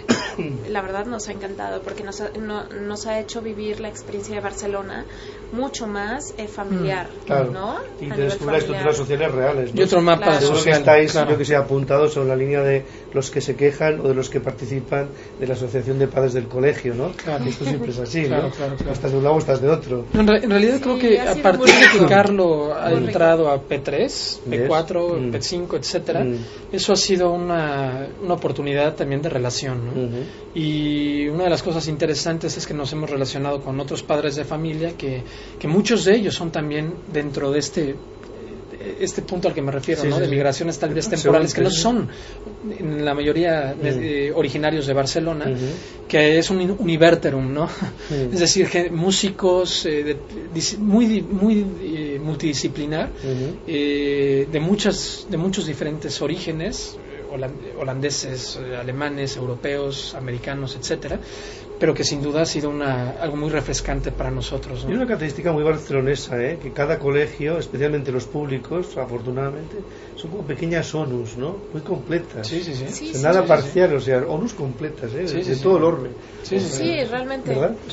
la verdad, nos ha encantado, porque nos ha hecho vivir la experiencia de Barcelona mucho más familiar, ¿no? Y descubrir estructuras sociales reales, ¿no? Y otro mapa social. Que estáis, yo que sé, apuntados sobre la línea de los que se quejan o de los que participan de la asociación de padres del colegio, ¿no? Claro. Esto siempre es así, ¿no? Claro. Estás de un lado o estás de otro. En realidad creo que a partir de que Carlo ha entrado a P3, P4, P5, etcétera, eso ha sido una oportunidad también de relación, ¿no? Y una de las cosas interesantes es que nos hemos relacionado con otros padres de familia que muchos de ellos son también dentro de este punto al que me refiero, ¿no? De migraciones tal vez temporales, que no son en la mayoría originarios de Barcelona, que es un univerterum, ¿no? Es decir, que músicos muy multidisciplinar, de muchos diferentes orígenes, holandeses, alemanes, europeos, americanos, etcétera, pero que sin duda ha sido algo muy refrescante para nosotros, ¿no? Y una característica muy barcelonesa, que cada colegio, especialmente los públicos, afortunadamente, son como pequeñas ONUs, ¿no? Muy completas. Nada parcial, o sea, ONUs completas, de todo el orden. Sí, realmente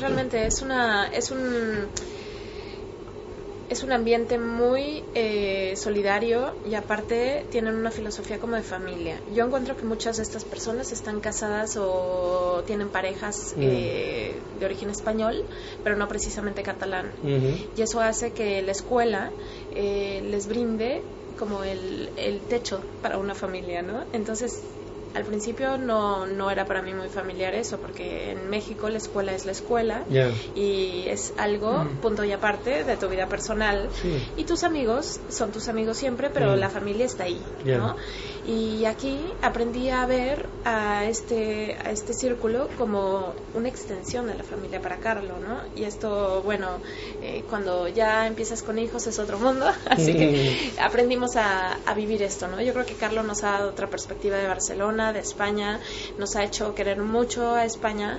es un ambiente muy solidario, y aparte tienen una filosofía como de familia. Yo encuentro que muchas de estas personas están casadas o tienen parejas de origen español, pero no precisamente catalán. Y eso hace que la escuela les brinde como el techo para una familia, ¿no? Entonces, al principio no era para mí muy familiar eso, porque en México la escuela es la escuela, y es algo punto y aparte de tu vida personal, y tus amigos son tus amigos siempre, pero la familia está ahí, ¿no? Y aquí aprendí a ver a este círculo como una extensión de la familia para Carlo, ¿no? Y esto, bueno, cuando ya empiezas con hijos es otro mundo, así que aprendimos a vivir esto, ¿no? Yo creo que Carlo nos ha dado otra perspectiva de Barcelona, de España, nos ha hecho querer mucho a España,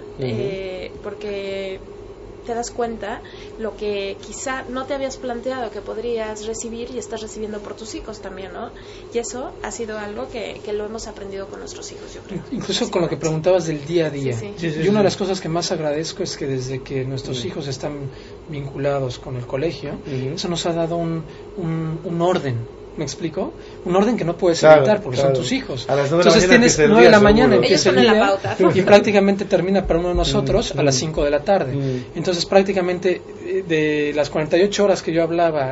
porque te das cuenta lo que quizá no te habías planteado que podrías recibir y estás recibiendo por tus hijos también, ¿no? Y eso ha sido algo que lo hemos aprendido con nuestros hijos, yo creo. Incluso con lo que preguntabas del día a día. Y una de las cosas que más agradezco es que desde que nuestros hijos están vinculados con el colegio, eso nos ha dado un orden. ¿Me explico? Un orden que no puedes evitar porque son tus hijos. Entonces tienes 9 de la mañana, empieza el día y prácticamente termina para uno de nosotros a las 5 de la tarde. Entonces prácticamente de las 48 horas que yo hablaba,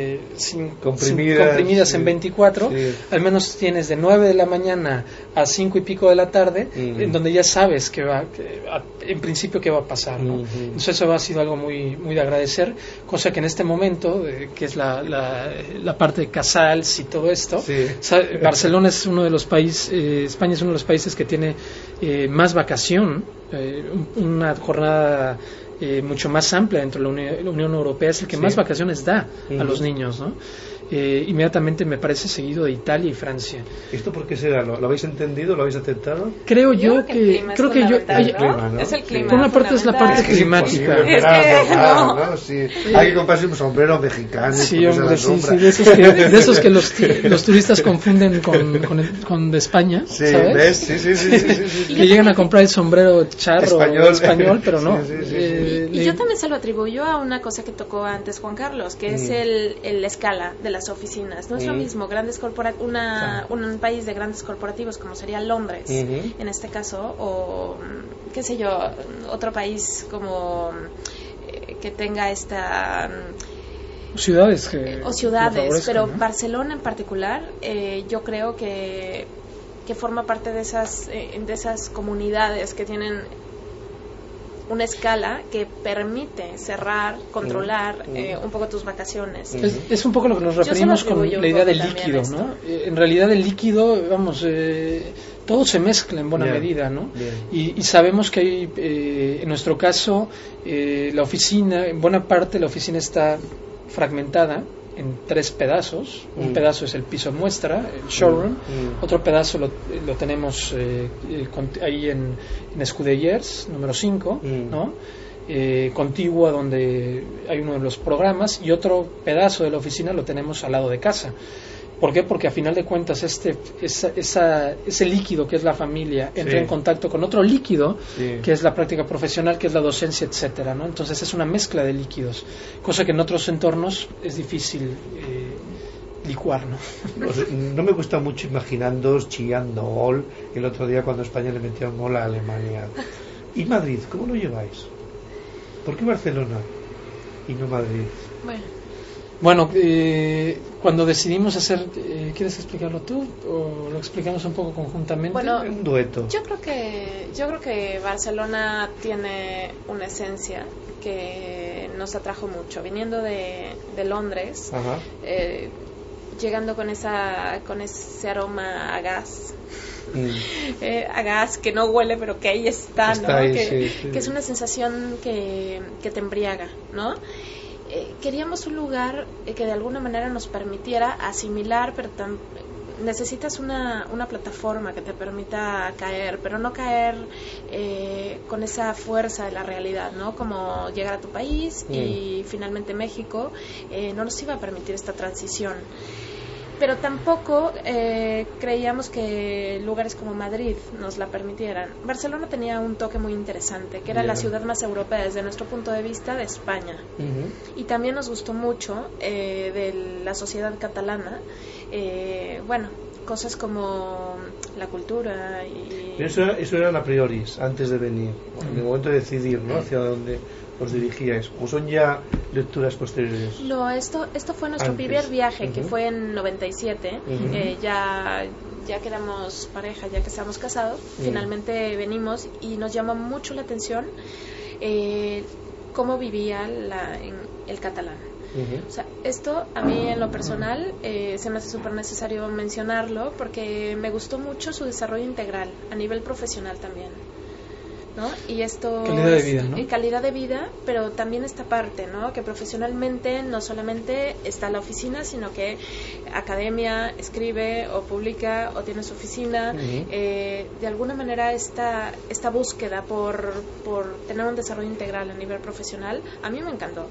comprimidas en 24, al menos tienes de 9 de la mañana a 5 y pico de la tarde, en donde ya sabes en principio qué va a pasar, ¿no? Entonces eso ha sido algo muy, muy de agradecer, cosa que en este momento, que es la parte de casal y todo esto, Barcelona es uno de los países, España es uno de los países que tiene más vacación, una jornada mucho más amplia dentro de la Unión Europea, es el que más vacaciones da a los niños, ¿no? Inmediatamente me parece seguido de Italia y Francia. ¿Esto por qué será? ¿Lo habéis entendido? ¿Lo habéis aceptado? Creo yo que es el clima, ¿no? Es el clima. Por una parte es la parte climática. Hay que comprarse un sombrero mexicano. Sí, hombre, de esos que los turistas confunden con de España, ¿sabes? Sí. Que llegan a comprar el sombrero charro español, pero no. Y yo también se lo atribuyo a una cosa que tocó antes Juan Carlos, que es la escala de las oficinas. No es lo mismo un país de grandes corporativos como sería Londres, en este caso, o qué sé yo, otro país como que tenga esta ciudades pero ¿no? Barcelona en particular, yo creo que forma parte de esas comunidades que tienen una escala que permite cerrar, controlar un poco tus vacaciones. Es un poco lo que nos referimos con la idea del líquido, ¿no? En realidad el líquido, todo se mezcla en buena medida, ¿no? Y sabemos que hay, en nuestro caso, la oficina, en buena parte la oficina está fragmentada en 3 pedazos. Un pedazo es el piso muestra, el showroom. Otro pedazo lo tenemos ahí en Escudellers, número 5, ¿no? Contigua, donde hay uno de los programas, y otro pedazo de la oficina lo tenemos al lado de casa. ¿Por qué? Porque a final de cuentas ese líquido que es la familia entra en contacto con otro líquido que es la práctica profesional, que es la docencia, etcétera, ¿no? Entonces es una mezcla de líquidos, cosa que en otros entornos es difícil licuar, ¿no? No me gusta mucho imaginándoos chillando gol el otro día cuando España le metió un gol a Alemania. ¿Y Madrid? ¿Cómo lo lleváis? ¿Por qué Barcelona y no Madrid? Bueno, Bueno, cuando decidimos hacer, ¿quieres explicarlo tú o lo explicamos un poco conjuntamente? Bueno, un dueto. Yo creo que Barcelona tiene una esencia que nos atrajo mucho, viniendo de Londres, llegando con ese aroma a gas. A gas que no huele pero que ahí está, ¿no? Ahí, que es una sensación que te embriaga, ¿no? Queríamos un lugar que de alguna manera nos permitiera asimilar, pero necesitas una plataforma que te permita caer, pero no caer con esa fuerza de la realidad, ¿no? Como llegar a tu país y finalmente México no nos iba a permitir esta transición. Pero tampoco creíamos que lugares como Madrid nos la permitieran. Barcelona tenía un toque muy interesante, que era la ciudad más europea desde nuestro punto de vista de España. Y también nos gustó mucho de la sociedad catalana, bueno, cosas como la cultura y... Eso era a priori, antes de venir, en el momento de decidir, ¿no? Hacia dónde os dirigíais, o son ya lecturas posteriores. No, esto fue nuestro primer viaje, que fue en 97. Ya que éramos pareja, ya que estábamos casados, finalmente venimos y nos llamó mucho la atención cómo vivía el catalán. O sea, esto a mí en lo personal se me hace súper necesario mencionarlo porque me gustó mucho su desarrollo integral a nivel profesional también, ¿no? Y esto calidad de vida, ¿no? Calidad de vida, pero también esta parte, ¿no? Que profesionalmente no solamente está la oficina, sino que academia, escribe o publica o tiene su oficina. De alguna manera esta búsqueda por tener un desarrollo integral a nivel profesional a mí me encantó.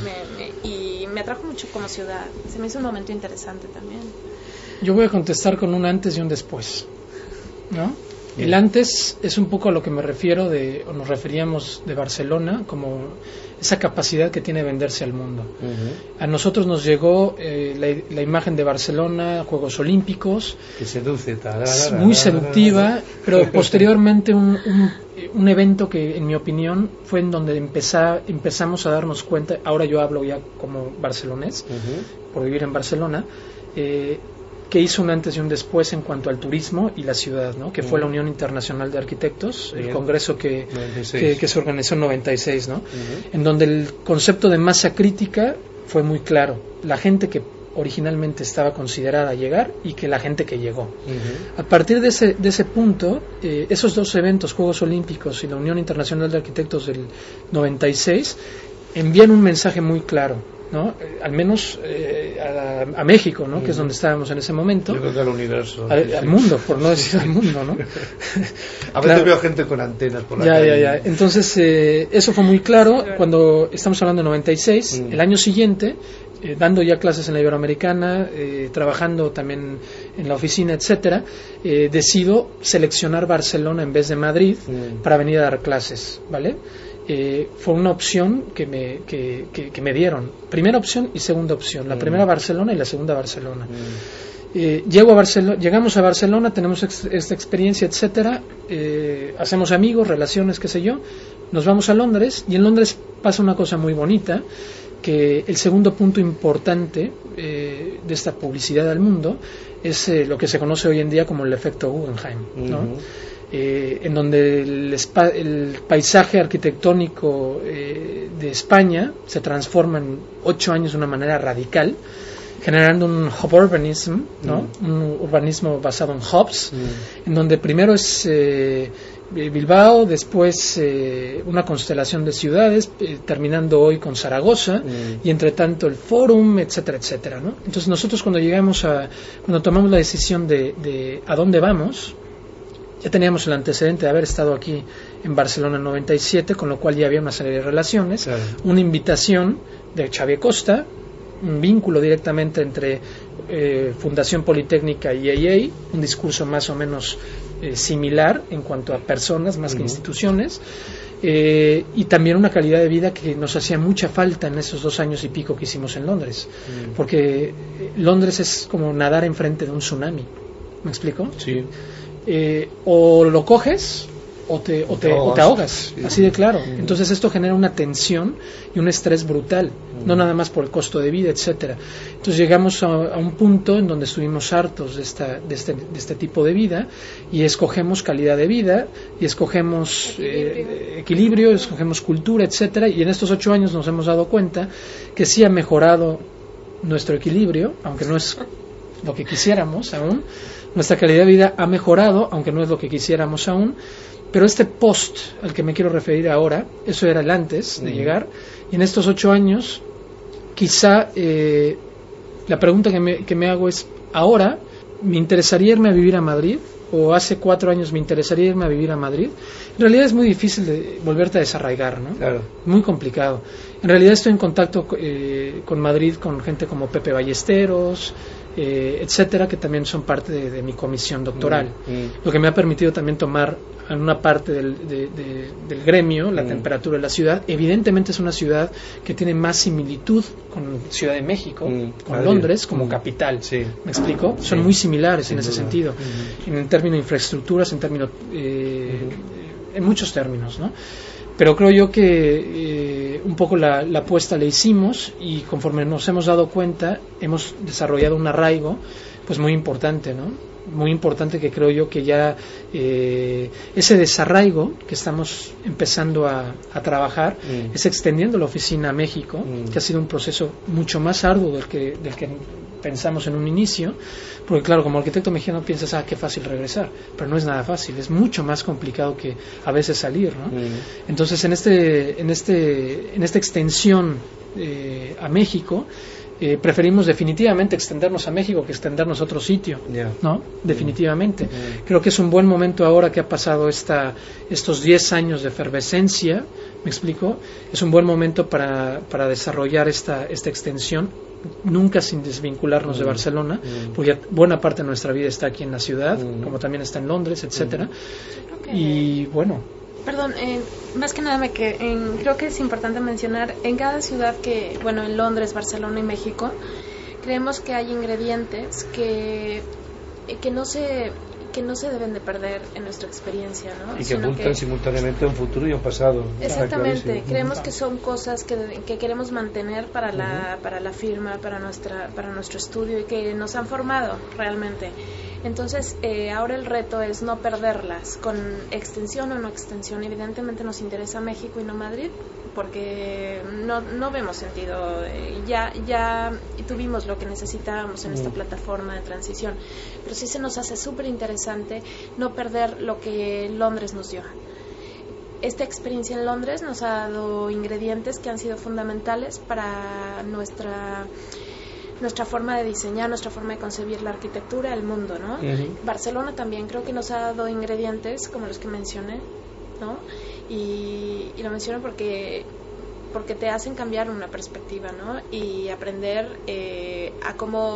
Y me atrajo mucho como ciudad. Se me hizo un momento interesante también. Yo voy a contestar con un antes y un después, ¿no? El antes es un poco a lo que me refiero o nos referíamos de Barcelona, como esa capacidad que tiene de venderse al mundo. A nosotros nos llegó la imagen de Barcelona, Juegos Olímpicos, que seduce, muy seductiva, pero posteriormente un evento que, en mi opinión, fue en donde empezamos a darnos cuenta, ahora yo hablo ya como barcelonés, por vivir en Barcelona, que hizo un antes y un después en cuanto al turismo y la ciudad, ¿no? Que fue la Unión Internacional de Arquitectos, el congreso que se organizó en 96, ¿no? En donde el concepto de masa crítica fue muy claro. La gente que originalmente estaba considerada llegar y que la gente que llegó. A partir de ese punto, esos dos eventos, Juegos Olímpicos y la Unión Internacional de Arquitectos del 96, envían un mensaje muy claro, ¿no? Al menos a México, ¿no? Que es donde estábamos en ese momento. Yo creo que al universo. Al mundo, por no decir al mundo, ¿no? A veces veo gente con antenas por la calle. Ya. Entonces, eso fue muy claro cuando estamos hablando de 96. El año siguiente, dando ya clases en la Iberoamericana, trabajando también en la oficina, etcétera, decido seleccionar Barcelona en vez de Madrid para venir a dar clases, ¿vale? Fue una opción que me dieron, primera opción y segunda opción, la primera Barcelona y la segunda Barcelona. Llegamos a Barcelona, tenemos esta experiencia, etcétera, hacemos amigos, relaciones, qué sé yo, nos vamos a Londres y en Londres pasa una cosa muy bonita, que el segundo punto importante de esta publicidad al mundo es lo que se conoce hoy en día como el efecto Guggenheim, ¿no? En donde el paisaje arquitectónico de España se transforma en 8 años de una manera radical, generando un hub urbanism, ¿no? Un urbanismo basado en hubs, en donde primero es Bilbao, después una constelación de ciudades, terminando hoy con Zaragoza, y entre tanto el Fórum, etcétera, etcétera, ¿no? Entonces nosotros cuando tomamos la decisión de a dónde vamos, ya teníamos el antecedente de haber estado aquí en Barcelona en 97, con lo cual ya había una serie de relaciones, una invitación de Xavier Costa, un vínculo directamente entre Fundación Politécnica y AA, un discurso más o menos similar en cuanto a personas más que instituciones, y también una calidad de vida que nos hacía mucha falta en esos 2 años y pico que hicimos en Londres, porque Londres es como nadar enfrente de un tsunami. ¿Me explico? Sí. O lo coges o te ahogas, así de claro. Entonces esto genera una tensión y un estrés brutal, no nada más por el costo de vida, etcétera. Entonces llegamos a un punto en donde estuvimos hartos de este tipo de vida y escogemos calidad de vida y escogemos equilibrio, escogemos cultura, etcétera. Y en estos 8 años nos hemos dado cuenta que sí ha mejorado nuestro equilibrio, aunque no es lo que quisiéramos aún. Nuestra calidad de vida ha mejorado, aunque no es lo que quisiéramos aún. Pero este post al que me quiero referir ahora, eso era el antes de llegar. Y en estos 8 años, quizá la pregunta que me hago es, ahora, ¿me interesaría irme a vivir a Madrid? ¿O hace 4 años me interesaría irme a vivir a Madrid? En realidad es muy difícil de volverte a desarraigar, ¿no? Claro. Muy complicado. En realidad estoy en contacto con Madrid, con gente como Pepe Ballesteros, etcétera, que también son parte de mi comisión doctoral. Lo que me ha permitido también tomar en una parte del gremio la temperatura de la ciudad. Evidentemente es una ciudad que tiene más similitud con Ciudad de México, con Londres como capital. Sí. ¿Me explico? Son muy similares en ese sentido, en términos de infraestructuras, en términos en muchos términos, ¿no? Pero creo yo que un poco la apuesta la hicimos y conforme nos hemos dado cuenta hemos desarrollado un arraigo pues muy importante, ¿no? Muy importante, que creo yo que ya ese desarraigo que estamos empezando a trabajar es extendiendo la oficina a México, que ha sido un proceso mucho más arduo del que pensamos en un inicio, porque claro, como arquitecto mexicano piensas, qué fácil regresar, pero no es nada fácil, es mucho más complicado que a veces salir, ¿no? Entonces en esta extensión a México, preferimos definitivamente extendernos a México que extendernos a otro sitio, ¿no? Definitivamente. Creo que es un buen momento ahora que ha pasado estos 10 años de efervescencia, ¿me explico? Es un buen momento para desarrollar esta extensión, nunca sin desvincularnos de Barcelona, porque buena parte de nuestra vida está aquí en la ciudad, como también está en Londres, etcétera. Y bueno, perdón, más que nada creo que es importante mencionar, en cada ciudad en Londres, Barcelona y México, creemos que hay ingredientes que no se deben de perder en nuestra experiencia, ¿no? Y que apuntan simultáneamente a un futuro y a un pasado. Exactamente, creemos que son cosas que queremos mantener para la firma, para nuestro estudio, y que nos han formado realmente. Entonces, ahora el reto es no perderlas, con extensión o no extensión. Evidentemente nos interesa México y no Madrid, porque no vemos sentido. Ya tuvimos lo que necesitábamos en esta plataforma de transición, pero sí se nos hace súper interesante no perder lo que Londres nos dio. Esta experiencia en Londres nos ha dado ingredientes que han sido fundamentales para nuestra forma de diseñar, nuestra forma de concebir la arquitectura, el mundo, ¿no? Barcelona también creo que nos ha dado ingredientes como los que mencioné, ¿no? Y lo menciono porque te hacen cambiar una perspectiva, ¿no? Y aprender a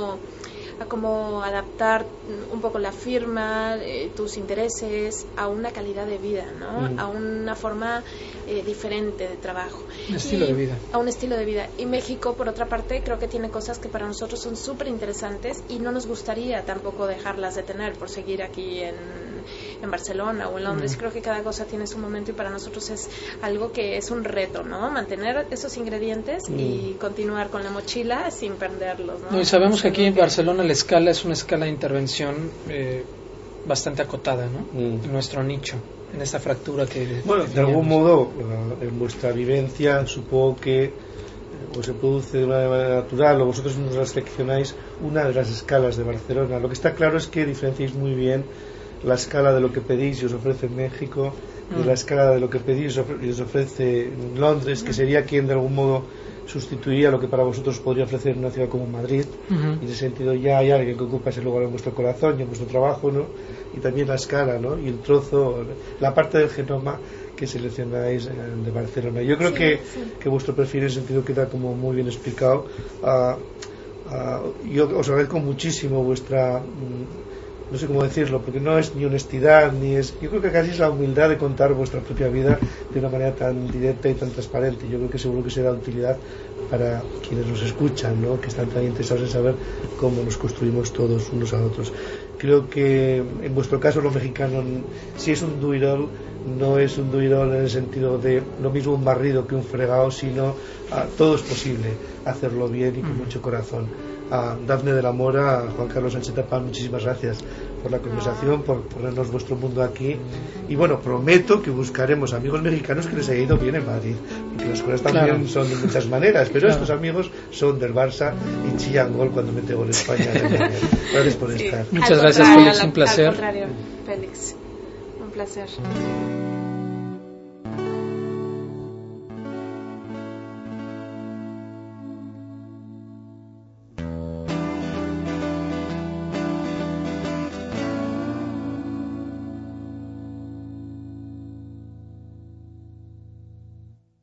cómo adaptar un poco la firma, tus intereses a una calidad de vida, ¿no? A una forma diferente de trabajo. Un estilo de vida. A un estilo de vida. Y México, por otra parte, creo que tiene cosas que para nosotros son súper interesantes y no nos gustaría tampoco dejarlas de tener por seguir aquí en Barcelona o en Londres. Creo que cada cosa tiene su momento y para nosotros es algo que es un reto, ¿no? Mantener esos ingredientes y continuar con la mochila sin perderlos, ¿no? Y sabemos que aquí en Barcelona la escala es una escala de intervención bastante acotada, ¿no? En nuestro nicho, en esta fractura que... Bueno, de algún modo, en vuestra vivencia, supongo que se produce de una manera natural, o vosotros nos seleccionáis una de las escalas de Barcelona. Lo que está claro es que diferenciáis muy bien la escala de lo que pedís y os ofrece en México, de la escala de lo que pedís y os ofrece en Londres, que sería quien de algún modo sustituiría lo que para vosotros podría ofrecer una ciudad como Madrid. Y en ese sentido ya hay alguien que ocupa ese lugar en vuestro corazón y en vuestro trabajo, ¿no? Y también la escala, ¿no? Y el trozo, la parte del genoma que seleccionáis de Barcelona. Yo creo que vuestro perfil en ese sentido queda como muy bien explicado. Yo os agradezco muchísimo vuestra no sé cómo decirlo, porque no es ni honestidad, ni es, yo creo que casi es la humildad de contar vuestra propia vida de una manera tan directa y tan transparente. Yo creo que seguro que será de utilidad para quienes nos escuchan, ¿no? Que están tan interesados en saber cómo nos construimos todos unos a otros. Creo que en vuestro caso lo mexicano, si es un do it all, no es un do it all en el sentido de lo mismo un barrido que un fregado, sino todo es posible hacerlo bien y con mucho corazón. A Dafne de la Mora, a Juan Carlos Sánchez Tapán, muchísimas gracias por la conversación, por ponernos vuestro mundo aquí, y bueno, prometo que buscaremos amigos mexicanos que les haya ido bien en Madrid, porque las cosas también son de muchas maneras, pero estos amigos son del Barça y chillan gol cuando mete gol en España. Gracias por estar. Muchas gracias, Félix, un placer. Al contrario, Félix, un placer.